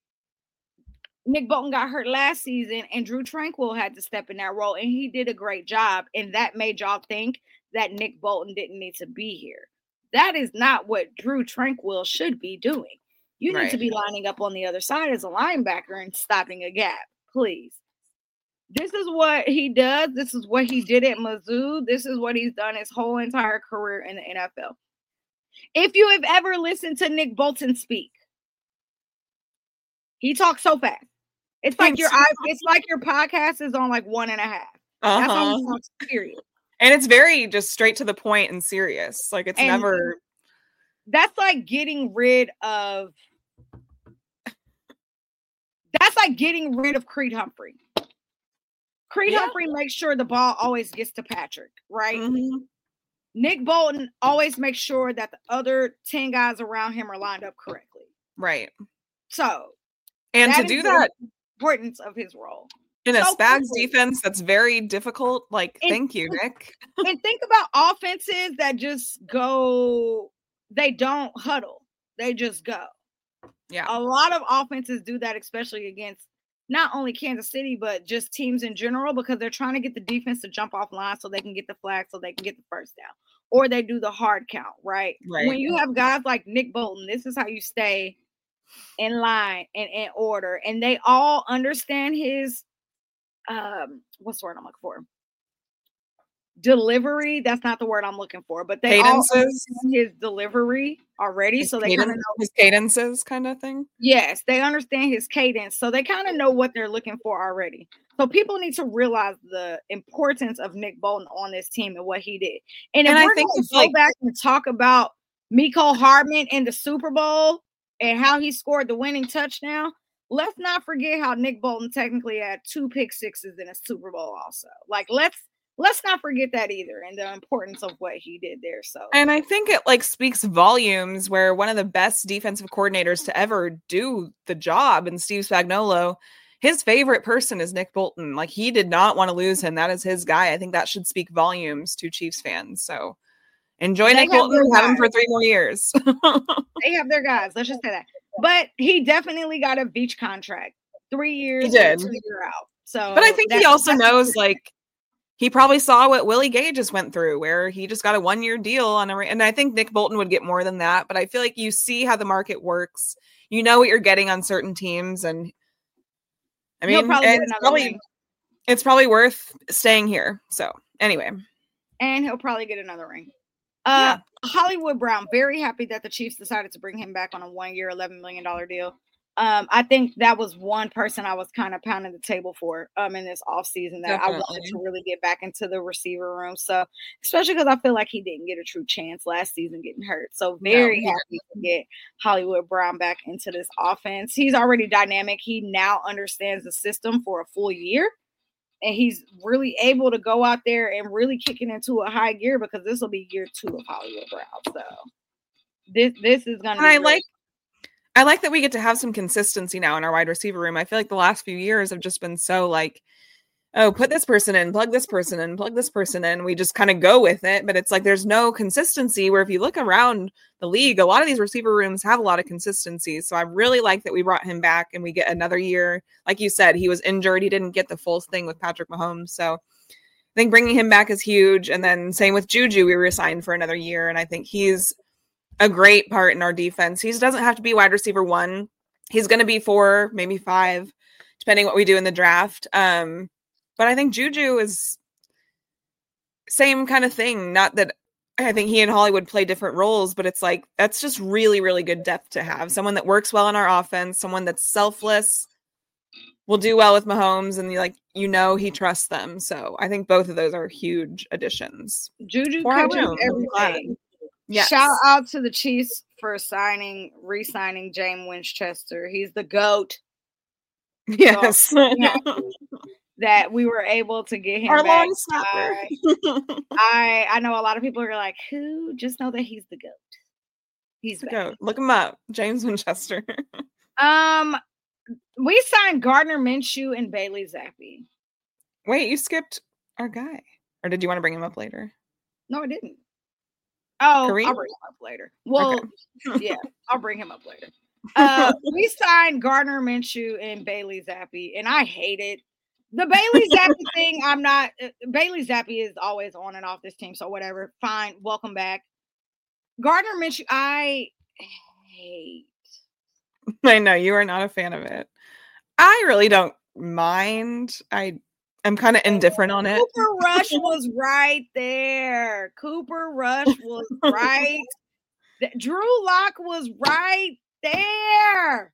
Nick Bolton got hurt last season and Drew Tranquill had to step in that role and he did a great job. And that made y'all think that Nick Bolton didn't need to be here. That is not what Drew Tranquill should be doing. You need to be lining up on the other side as a linebacker and stopping a gap, please. This is what he does. This is what he did at Mizzou. This is what he's done his whole entire career in the NFL. If you have ever listened to Nick Bolton speak, he talks so fast. It's like your podcast is on like 1.5. That's how he talks, period. And it's very just straight to the point and serious. Like it's never. That's like getting rid of. That's like getting rid of Creed Humphrey. Creed Humphrey makes sure the ball always gets to Patrick, right? Mm-hmm. Nick Bolton always makes sure that the other 10 guys around him are lined up correctly. Right. So. And to do that. Importance of his role. In a Spags defense that's very difficult. Thank you, Nick. And think about offenses that just go, they don't huddle. They just go. Yeah. A lot of offenses do that, especially against not only Kansas City, but just teams in general, because they're trying to get the defense to jump off line so they can get the flag, so they can get the first down. Or they do the hard count, right? When you have guys like Nick Bolton, this is how you stay in line and in order. And they all understand his, what's the word I'm looking for? delivery. That's not the word I'm looking for, but they all understand his delivery already. So they kind of know his cadences kind of thing. Yes, they understand his cadence. So they kind of know what they're looking for already. So people need to realize the importance of Nick Bolton on this team and what he did. And if we're going to go back and talk about Mecole Hardman in the Super Bowl and how he scored the winning touchdown, let's not forget how Nick Bolton technically had 2 pick sixes in a Super Bowl also. Like, let's not forget that either, and the importance of what he did there. So, and I think it like speaks volumes where one of the best defensive coordinators to ever do the job, and Steve Spagnuolo, his favorite person is Nick Bolton. Like, he did not want to lose him. That is his guy. I think that should speak volumes to Chiefs fans. So enjoy Nick Bolton. Have him for 3 more years. They have their guys. Let's just say that. But he definitely got a beach contract. 3 years. He did. 2 year out. So, but I think he also knows, like, he probably saw what Willie Gay just went through, where he just got a 1-year deal on and I think Nick Bolton would get more than that. But I feel like you see how the market works. You know what you're getting on certain teams, and I mean, it's probably worth staying here. So anyway, and he'll probably get another ring. Hollywood Brown, very happy that the Chiefs decided to bring him back on a 1-year, $11 million deal. I think that was one person I was kind of pounding the table for in this offseason that I wanted to really get back into the receiver room. So, especially because I feel like he didn't get a true chance last season getting hurt. So, very happy to get Hollywood Brown back into this offense. He's already dynamic. He now understands the system for a full year. And he's really able to go out there and really kick it into a high gear, because this will be year 2 of Hollywood Brown. So, this is going to be I like that we get to have some consistency now in our wide receiver room. I feel like the last few years have just been so like, oh, put this person in, plug this person in, plug this person in. We just kind of go with it. But it's like there's no consistency, where if you look around the league, a lot of these receiver rooms have a lot of consistency. So I really like that we brought him back and we get another year. Like you said, he was injured. He didn't get the full thing with Patrick Mahomes. So I think bringing him back is huge. And then same with Juju, we re-signed for another year. And I think he's a great part in our defense. He doesn't have to be wide receiver 1. He's going to be 4, maybe 5, depending what we do in the draft. But I think Juju is same kind of thing. Not that I think he and Hollywood play different roles, but it's like, that's just really, really good depth to have. Someone that works well in our offense, someone that's selfless, will do well with Mahomes, and he trusts them. So I think both of those are huge additions. Juju catches everything. Yes. Shout out to the Chiefs for re-signing James Winchester. He's the GOAT. Yes. So, that we were able to get him our back. Long snapper. I know a lot of people are like, who? Just know that he's the GOAT. He's the GOAT. Look him up. James Winchester. We signed Gardner Minshew and Bailey Zappi. Wait, you skipped our guy. Or did you want to bring him up later? No, I didn't. Oh, Kareem? I'll bring him up later. Well, okay. Yeah, I'll bring him up later. We signed Gardner Minshew and Bailey Zappi, and I hate it. The Bailey Zappi thing, Bailey Zappi is always on and off this team, so whatever. Fine, welcome back. Gardner Minshew, I hate. I know, you are not a fan of it. I really don't mind. I'm kind of indifferent on it. Cooper Rush was right there. Cooper Rush was right. Drew Lock was right there.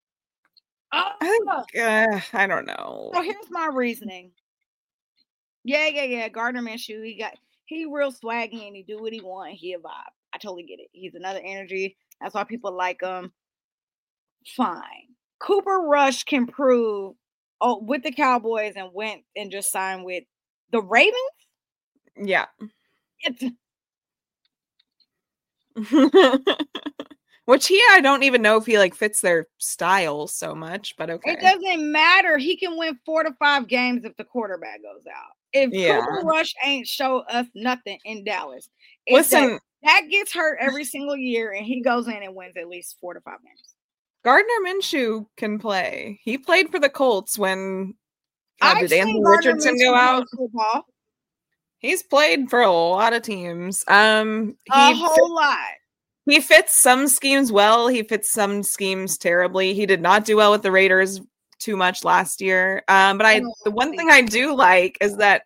I don't know. So here's my reasoning. Yeah. Gardner Minshew, he real swaggy and he do what he want. He a vibe. I totally get it. He's another energy. That's why people like him. Fine. Cooper Rush can prove with the Cowboys and went and just signed with the Ravens. Yeah. Which I don't even know if he fits their style so much, but okay. It doesn't matter. He can win 4 to 5 games if the quarterback goes out. If Cooper Rush ain't show us nothing in Dallas, listen, that gets hurt every single year, and he goes in and wins at least 4 to 5 games. Gardner Minshew can play. He played for the Colts when did Anthony Richardson go out? Football. He's played for a lot of teams. A whole lot. He fits some schemes well. He fits some schemes terribly. He did not do well with the Raiders too much last year. But the one thing I do like is that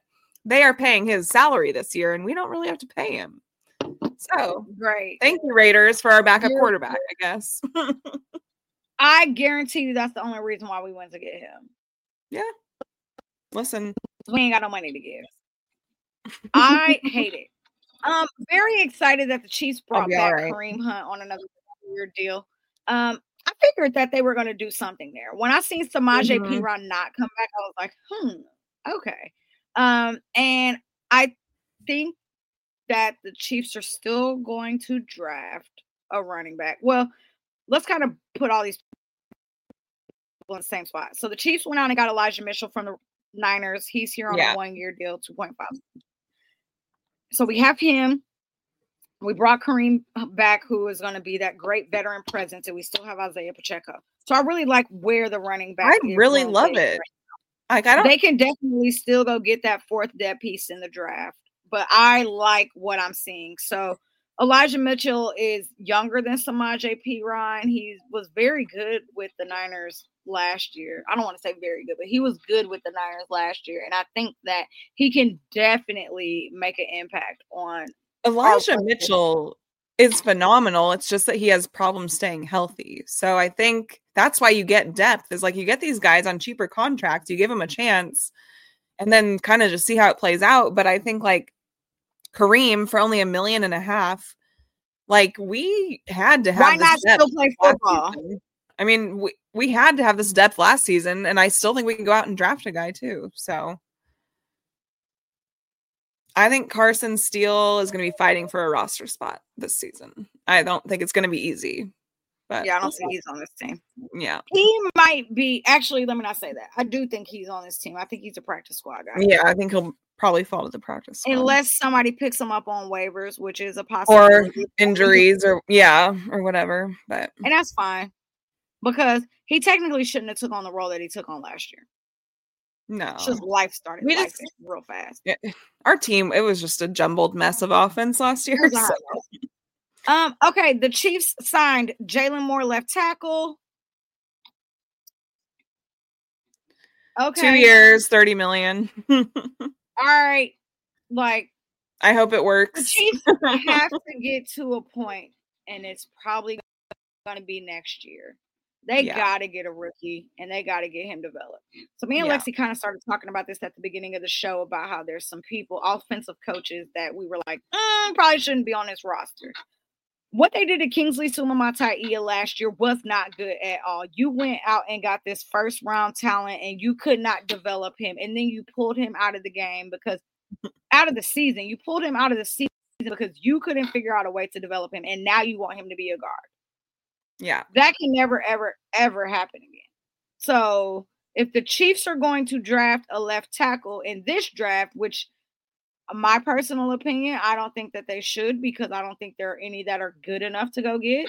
they are paying his salary this year, and we don't really have to pay him. So great. Thank you, Raiders, for our backup quarterback, I guess. I guarantee you that's the only reason why we went to get him. Yeah. Listen. We ain't got no money to give. I hate it. Very excited that the Chiefs brought back Kareem Hunt on another year deal. I figured that they were going to do something there. When I seen Samaje Perine not come back, I was like, okay. And I think that the Chiefs are still going to draft a running back. Well, let's kind of put all these people in the same spot. So the Chiefs went out and got Elijah Mitchell from the Niners. He's here on a 1-year deal, 2.5. So we have him. We brought Kareem back, who is going to be that great veteran presence, and we still have Isaiah Pacheco. So I really like where the running back. I really love it. They can definitely still go get that fourth depth piece in the draft, but I like what I'm seeing. So Elijah Mitchell is younger than Samaje Perine. He was very good with the Niners last year. I don't want to say very good, but he was good with the Niners last year. And I think that he can definitely make an impact on Elijah Mitchell is phenomenal. It's just that he has problems staying healthy. So I think that's why you get depth, is like you get these guys on cheaper contracts, you give them a chance and then kind of just see how it plays out. But I think like Kareem for only $1.5 million, like we had to have why not still play football? I mean, we had to have this depth last season, and I still think we can go out and draft a guy too. So I think Carson Steele is going to be fighting for a roster spot this season. I don't think it's going to be easy. But yeah, I don't think he's on this team. Yeah. He might be. Actually, let me not say that. I do think he's on this team. I think he's a practice squad guy. Yeah, I think he'll probably fall to the practice squad. Unless somebody picks him up on waivers, which is a possibility. Or injuries or whatever. But and that's fine. Because he technically shouldn't have took on the role that he took on last year. No. It's just life started real fast. Yeah, our team, it was just a jumbled mess of offense last year. So. Okay, the Chiefs signed Jalen Moore, left tackle. Okay. 2 years, $30 million. All right. Like, I hope it works. The Chiefs have to get to a point, and it's probably going to be next year. They got to get a rookie, and they got to get him developed. So me and Lexi kind of started talking about this at the beginning of the show about how there's some people, offensive coaches, that we were like, probably shouldn't be on this roster. What they did to Kingsley Suamataia last year was not good at all. You went out and got this first-round talent, and you could not develop him. And then you pulled him out of the game out of the season. You pulled him out of the season because you couldn't figure out a way to develop him, and now you want him to be a guard. Yeah. That can never, ever, ever happen again. So if the Chiefs are going to draft a left tackle in this draft, which my personal opinion, I don't think that they should, because I don't think there are any that are good enough to go get.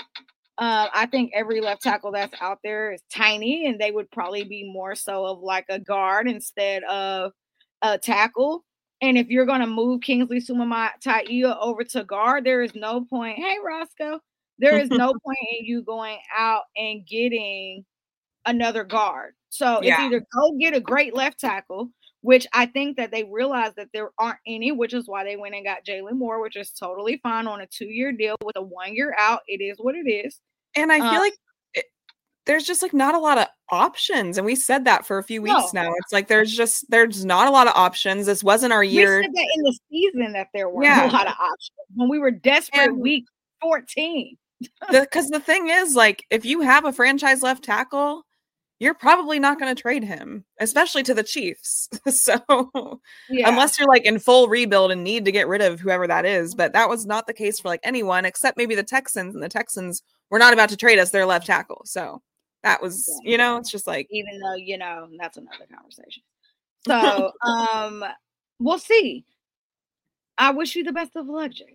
I think every left tackle that's out there is tiny, and they would probably be more so of like a guard instead of a tackle. And if you're going to move Kingsley Suamataia over to guard, there is no point. Hey, Roscoe. There is no point in you going out and getting another guard. So it's either go get a great left tackle, which I think that they realized that there aren't any, which is why they went and got Jalen Moore, which is totally fine on a 2-year deal with a 1-year out. It is what it is. And I feel like there's just like not a lot of options. And we said that for a few weeks now. It's like there's not a lot of options. This wasn't our year. We said that in the season that there weren't a lot of options. When we were desperate week 14. Because the thing is, like, if you have a franchise left tackle, you're probably not going to trade him, especially to the Chiefs. So unless you're like in full rebuild and need to get rid of whoever that is, but that was not the case for like anyone except maybe the Texans, and the Texans were not about to trade us their left tackle. So that was, it's just like, even though, that's another conversation. So, we'll see. I wish you the best of luck, Jay.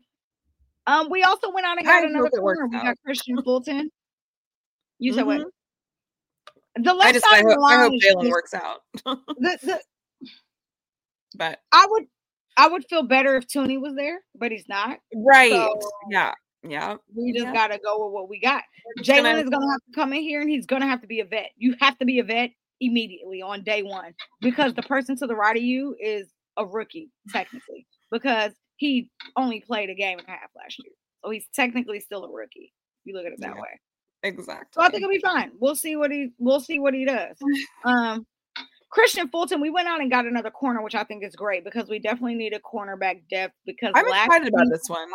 We also went out and got another corner. We got Christian Fulton. You said what? The left I hope Jalen works out. But I would feel better if Tooney was there, but he's not. Right. So yeah. We just gotta go with what we got. Jalen is gonna have to come in here, and he's gonna have to be a vet. You have to be a vet immediately on day one, because the person to the right of you is a rookie technically because he only played a game and a half last year. So he's technically still a rookie. If you look at it that way. Exactly. So I think he'll be fine. We'll see what he does. Christian Fulton, we went out and got another corner, which I think is great because we definitely need a cornerback depth because I'm excited about this one.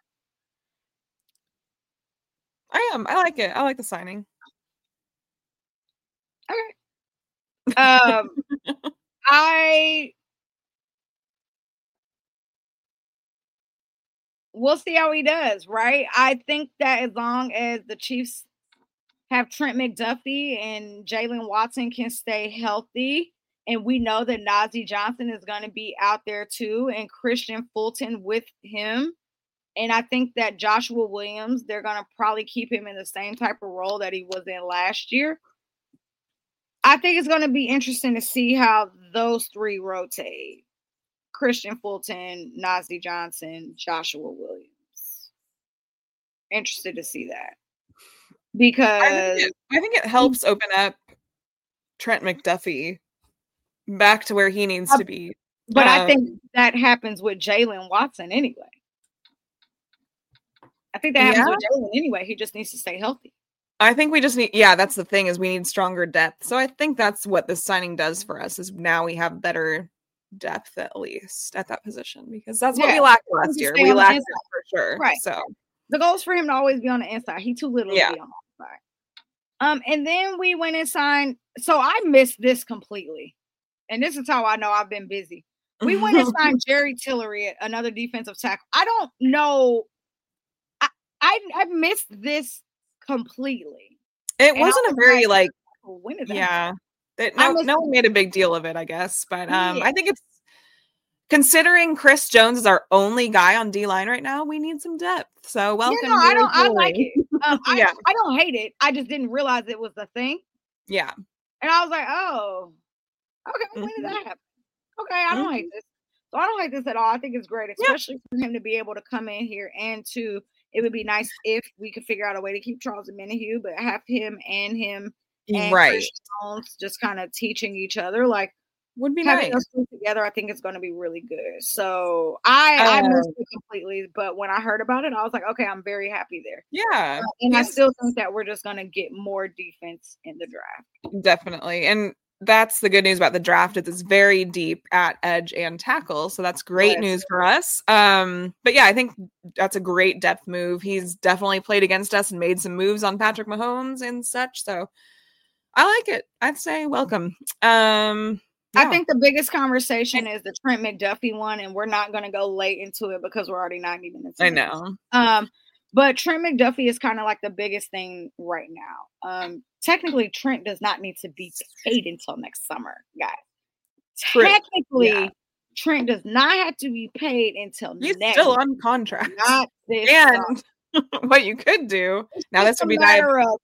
I am. I like it. I like the signing. Okay. We'll see how he does, right? I think that as long as the Chiefs have Trent McDuffie and Jalen Watson can stay healthy, and we know that Najee Johnson is going to be out there too, and Christian Fulton with him. And I think that Joshua Williams, they're going to probably keep him in the same type of role that he was in last year. I think it's going to be interesting to see how those three rotate. Christian Fulton, Najee Johnson, Joshua Williams. Interested to see that. Because I think it helps open up Trent McDuffie back to where he needs to be. But I think that happens with Jalen Watson anyway. I think that happens with Jalen anyway. He just needs to stay healthy. I think we just need, that's the thing is we need stronger depth. So I think that's what this signing does for us is now we have better depth at least at that position because that's what we lacked last year. We lacked it for sure. Right. So the goal is for him to always be on the inside. He's too little to be on the outside. And then we went and signed. So I missed this completely. And this is how I know I've been busy. We went and signed Jerry Tillery, another defensive tackle. I don't know. I missed this completely. It wasn't a very when is that? No one made a big deal of it, I guess. But I think it's considering Chris Jones is our only guy on D-line right now, we need some depth. So welcome. I like it. I don't hate it. I just didn't realize it was a thing. Yeah. And I was like, oh, okay, when did that happen? Okay, I don't hate this. So I don't hate this at all. I think it's great, especially for him to be able to come in here and it would be nice if we could figure out a way to keep Charles Omenihu, but have him and Chris Jones just kind of teaching each other. Like, would be having nice. us two together, I think it's going to be really good. So I missed it completely, but when I heard about it, I was like, okay, I'm very happy there. Yeah. And I still think that we're just going to get more defense in the draft. Definitely. And that's the good news about the draft. It's very deep at edge and tackle. So that's great news for us. But yeah, I think that's a great depth move. He's definitely played against us and made some moves on Patrick Mahomes and such. So I like it. I'd say welcome. I think the biggest conversation is the Trent McDuffie one, and we're not going to go late into it because we're already 90 minutes in. I know. But Trent McDuffie is kind of like the biggest thing right now. Technically, Trent does not need to be paid until next summer, guys. Technically, Trent does not have to be paid until He's next still on contract. Not this and what you could do, now this would be nice.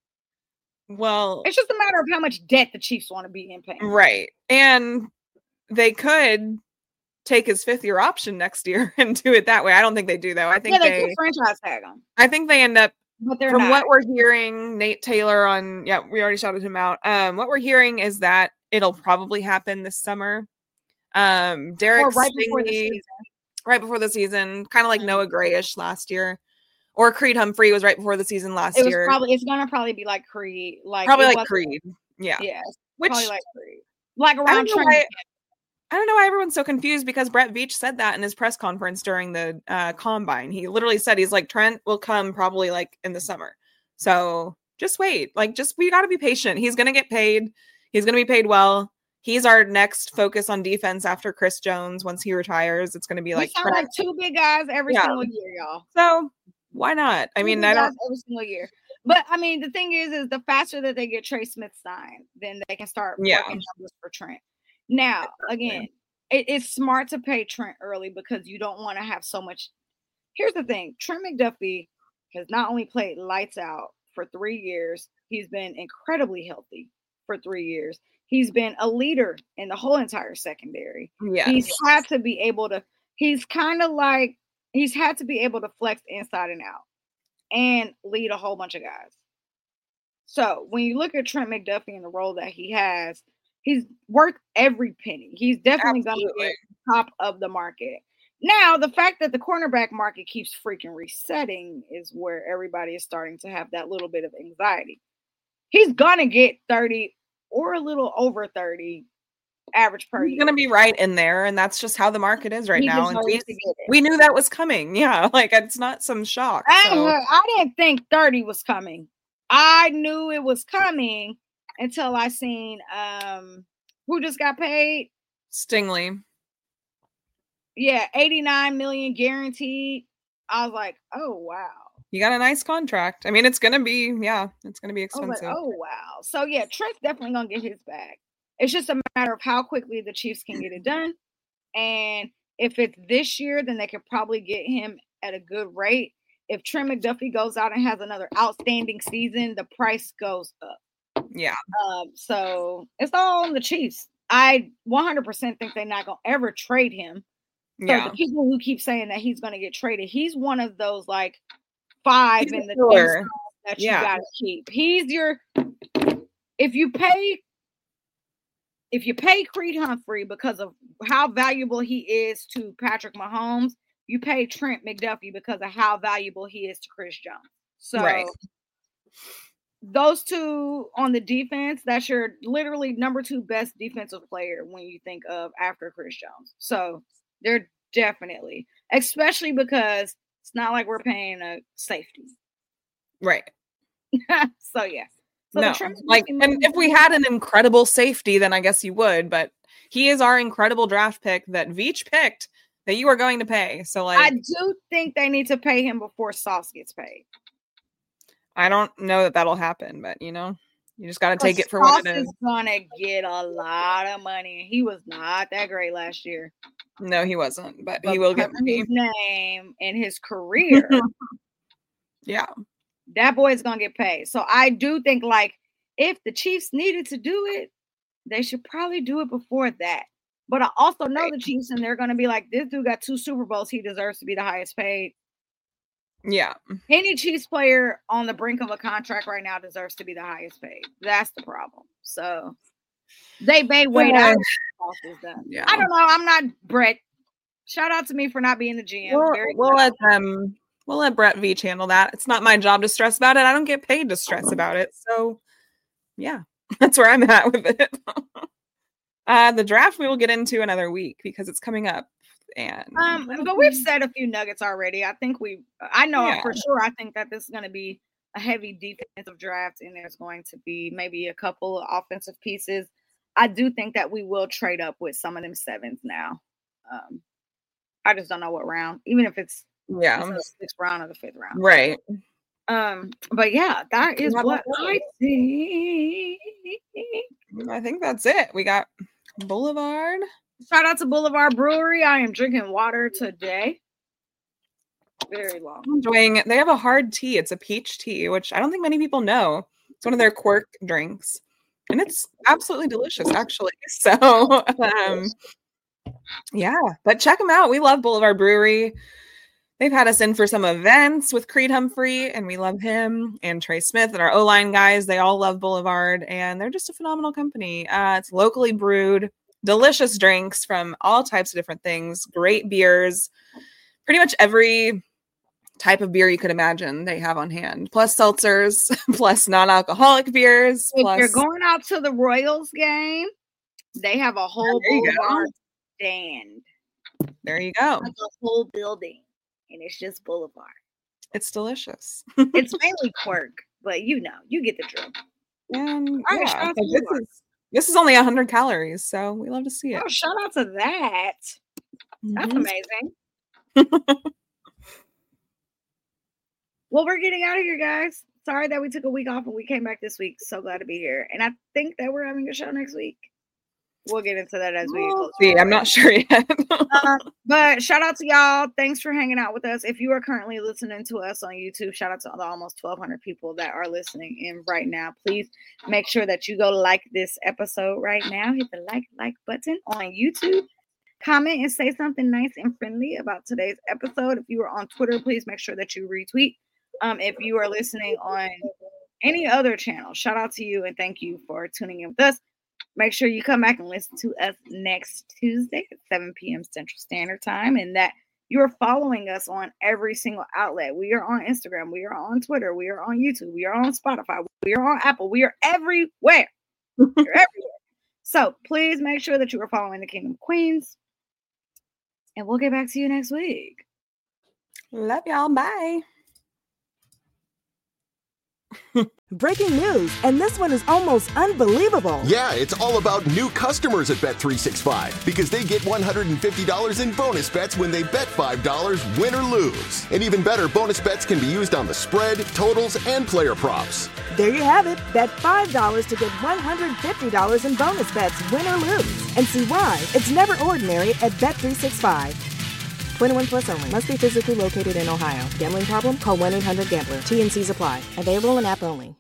Well, it's just a matter of how much debt the Chiefs want to be in paying. Right. And they could take his 5th-year option next year and do it that way. I don't think they do, though. I think they could franchise tag him. I think they end up, but they're from not. what we're hearing, Nate Taylor on, we already shouted him out. What we're hearing is that it'll probably happen this summer. Derek Stingley, right before the season, kind of like Noah Grayish last year. Or Creed Humphrey was right before the season last year. It's gonna probably be like Creed, Creed. Yeah. Which probably like Creed. Like around I don't know why everyone's so confused because Brett Veach said that in his press conference during the combine. He literally said he's like Trent will come probably like in the summer. So just wait. We got to be patient. He's gonna get paid. He's gonna be paid well. He's our next focus on defense after Chris Jones. Once he retires, it's gonna be like Trent. Like 2 big guys every single year, y'all. So why not? I mean, I don't every single year. But I mean, the thing is the faster that they get Trey Smith signed, then they can start working numbers for Trent. Now, again, it's smart to pay Trent early because you don't want to have so much. Here's the thing: Trent McDuffie has not only played lights out for 3 years, he's been incredibly healthy for 3 years. He's been a leader in the whole entire secondary. Yeah, he's had to be able to. He's had to be able to flex inside and out and lead a whole bunch of guys. So when you look at Trent McDuffie and the role that he has, He's worth every penny. He's definitely going to get top of the market. Now, the fact that the cornerback market keeps freaking resetting is where everybody is starting to have that little bit of anxiety. He's going to get 30 or a little over 30 average per year. He's going to be right in there, and that's just how the market is right now. And we knew that was coming. Yeah, like it's not some shock. I didn't think 30 was coming. I knew it was coming until I seen who just got paid? Stingley. Yeah, 89 million guaranteed. I was like, oh wow. You got a nice contract. I mean, it's gonna be expensive. Like, oh wow. So yeah, Trent's definitely gonna get his bag. It's just a matter of how quickly the Chiefs can get it done. And if it's this year, then they could probably get him at a good rate. If Trent McDuffie goes out and has another outstanding season, the price goes up. Yeah. So it's all on the Chiefs. I 100% think they're not gonna ever trade him. So the people who keep saying that he's gonna get traded, he's one of those like 5 in the team that you gotta keep. He's your if you pay Creed Humphrey because of how valuable he is to Patrick Mahomes, you pay Trent McDuffie because of how valuable he is to Chris Jones. So those two on the defense, that's your literally number 2 best defensive player when you think of after Chris Jones. So they're definitely, especially because it's not like we're paying a safety. Right. So yeah. So no, like, and if we had an incredible safety, then I guess you would, but he is our incredible draft pick that Veach picked that you are going to pay. So like, I do think they need to pay him before Sauce gets paid. I don't know that that'll happen, but you know, you just got to take it for what it is. Sauce is going to get a lot of money. He was not that great last year. No, he wasn't, but he will get money. His name and his career. Yeah. That boy is going to get paid. So I do think like if the Chiefs needed to do it, they should probably do it before that. But I also know the Chiefs and they're going to be like, this dude got 2 Super Bowls. He deserves to be the highest paid. Yeah. Any Chiefs player on the brink of a contract right now deserves to be the highest paid. That's the problem. So they may wait out. Yeah. I don't know. I'm not Brett. Shout out to me for not being the GM. We'll let Brett Veach handle that. It's not my job to stress about it. I don't get paid to stress about it. So yeah, that's where I'm at with it. The draft we will get into another week because it's coming up. And but we've said a few nuggets already. I think I know for sure. I think that this is going to be a heavy defensive draft, and there's going to be maybe a couple of offensive pieces. I do think that we will trade up with some of them 7s now. I just don't know what round, even if it's the 6th round or the 5th round. Right. But yeah, that is what I think. I think that's it. We got Boulevard. Shout out to Boulevard Brewery. I am drinking water today. Very long. They have a hard tea. It's a peach tea, which I don't think many people know. It's one of their quirk drinks. And it's absolutely delicious, actually. So, yeah. But check them out. We love Boulevard Brewery. They've had us in for some events with Creed Humphrey, and we love him. And Trey Smith and our O-line guys, they all love Boulevard. And they're just a phenomenal company. It's locally brewed. Delicious drinks from all types of different things. Great beers. Pretty much every type of beer you could imagine they have on hand. Plus seltzers, plus non-alcoholic beers. If you're going out to the Royals game, they have a whole Boulevard stand. There you go. Like a whole building. And it's just Boulevard. It's delicious. It's mainly quirk, but you get the drill. And this is only 100 calories, so we love to see it. Oh, shout out to that. That's amazing. Well, we're getting out of here, guys. Sorry that we took a week off and we came back this week. So glad to be here. And I think that we're having a show next week. We'll get into that as we get closer. See, I'm not sure yet. But shout out to y'all. Thanks for hanging out with us. If you are currently listening to us on YouTube, shout out to the almost 1,200 people that are listening in right now. Please make sure that you go like this episode right now. Hit the like button on YouTube. Comment and say something nice and friendly about today's episode. If you are on Twitter, please make sure that you retweet. If you are listening on any other channel, shout out to you and thank you for tuning in with us. Make sure you come back and listen to us next Tuesday at 7 p.m. Central Standard Time, and that you're following us on every single outlet. We are on Instagram. We are on Twitter. We are on YouTube. We are on Spotify. We are on Apple. We are everywhere. We're everywhere. So please make sure that you are following the Kingdom Queens. And we'll get back to you next week. Love y'all. Bye. Breaking news, and this one is almost unbelievable. Yeah, it's all about new customers at Bet365 because they get $150 in bonus bets when they bet $5, win or lose. And even better, bonus bets can be used on the spread, totals, and player props. There you have it. Bet $5 to get $150 in bonus bets, win or lose. And see why it's never ordinary at Bet365. 21 plus only. Must be physically located in Ohio. Gambling problem? Call 1-800-GAMBLER. T&Cs apply. Available in app only.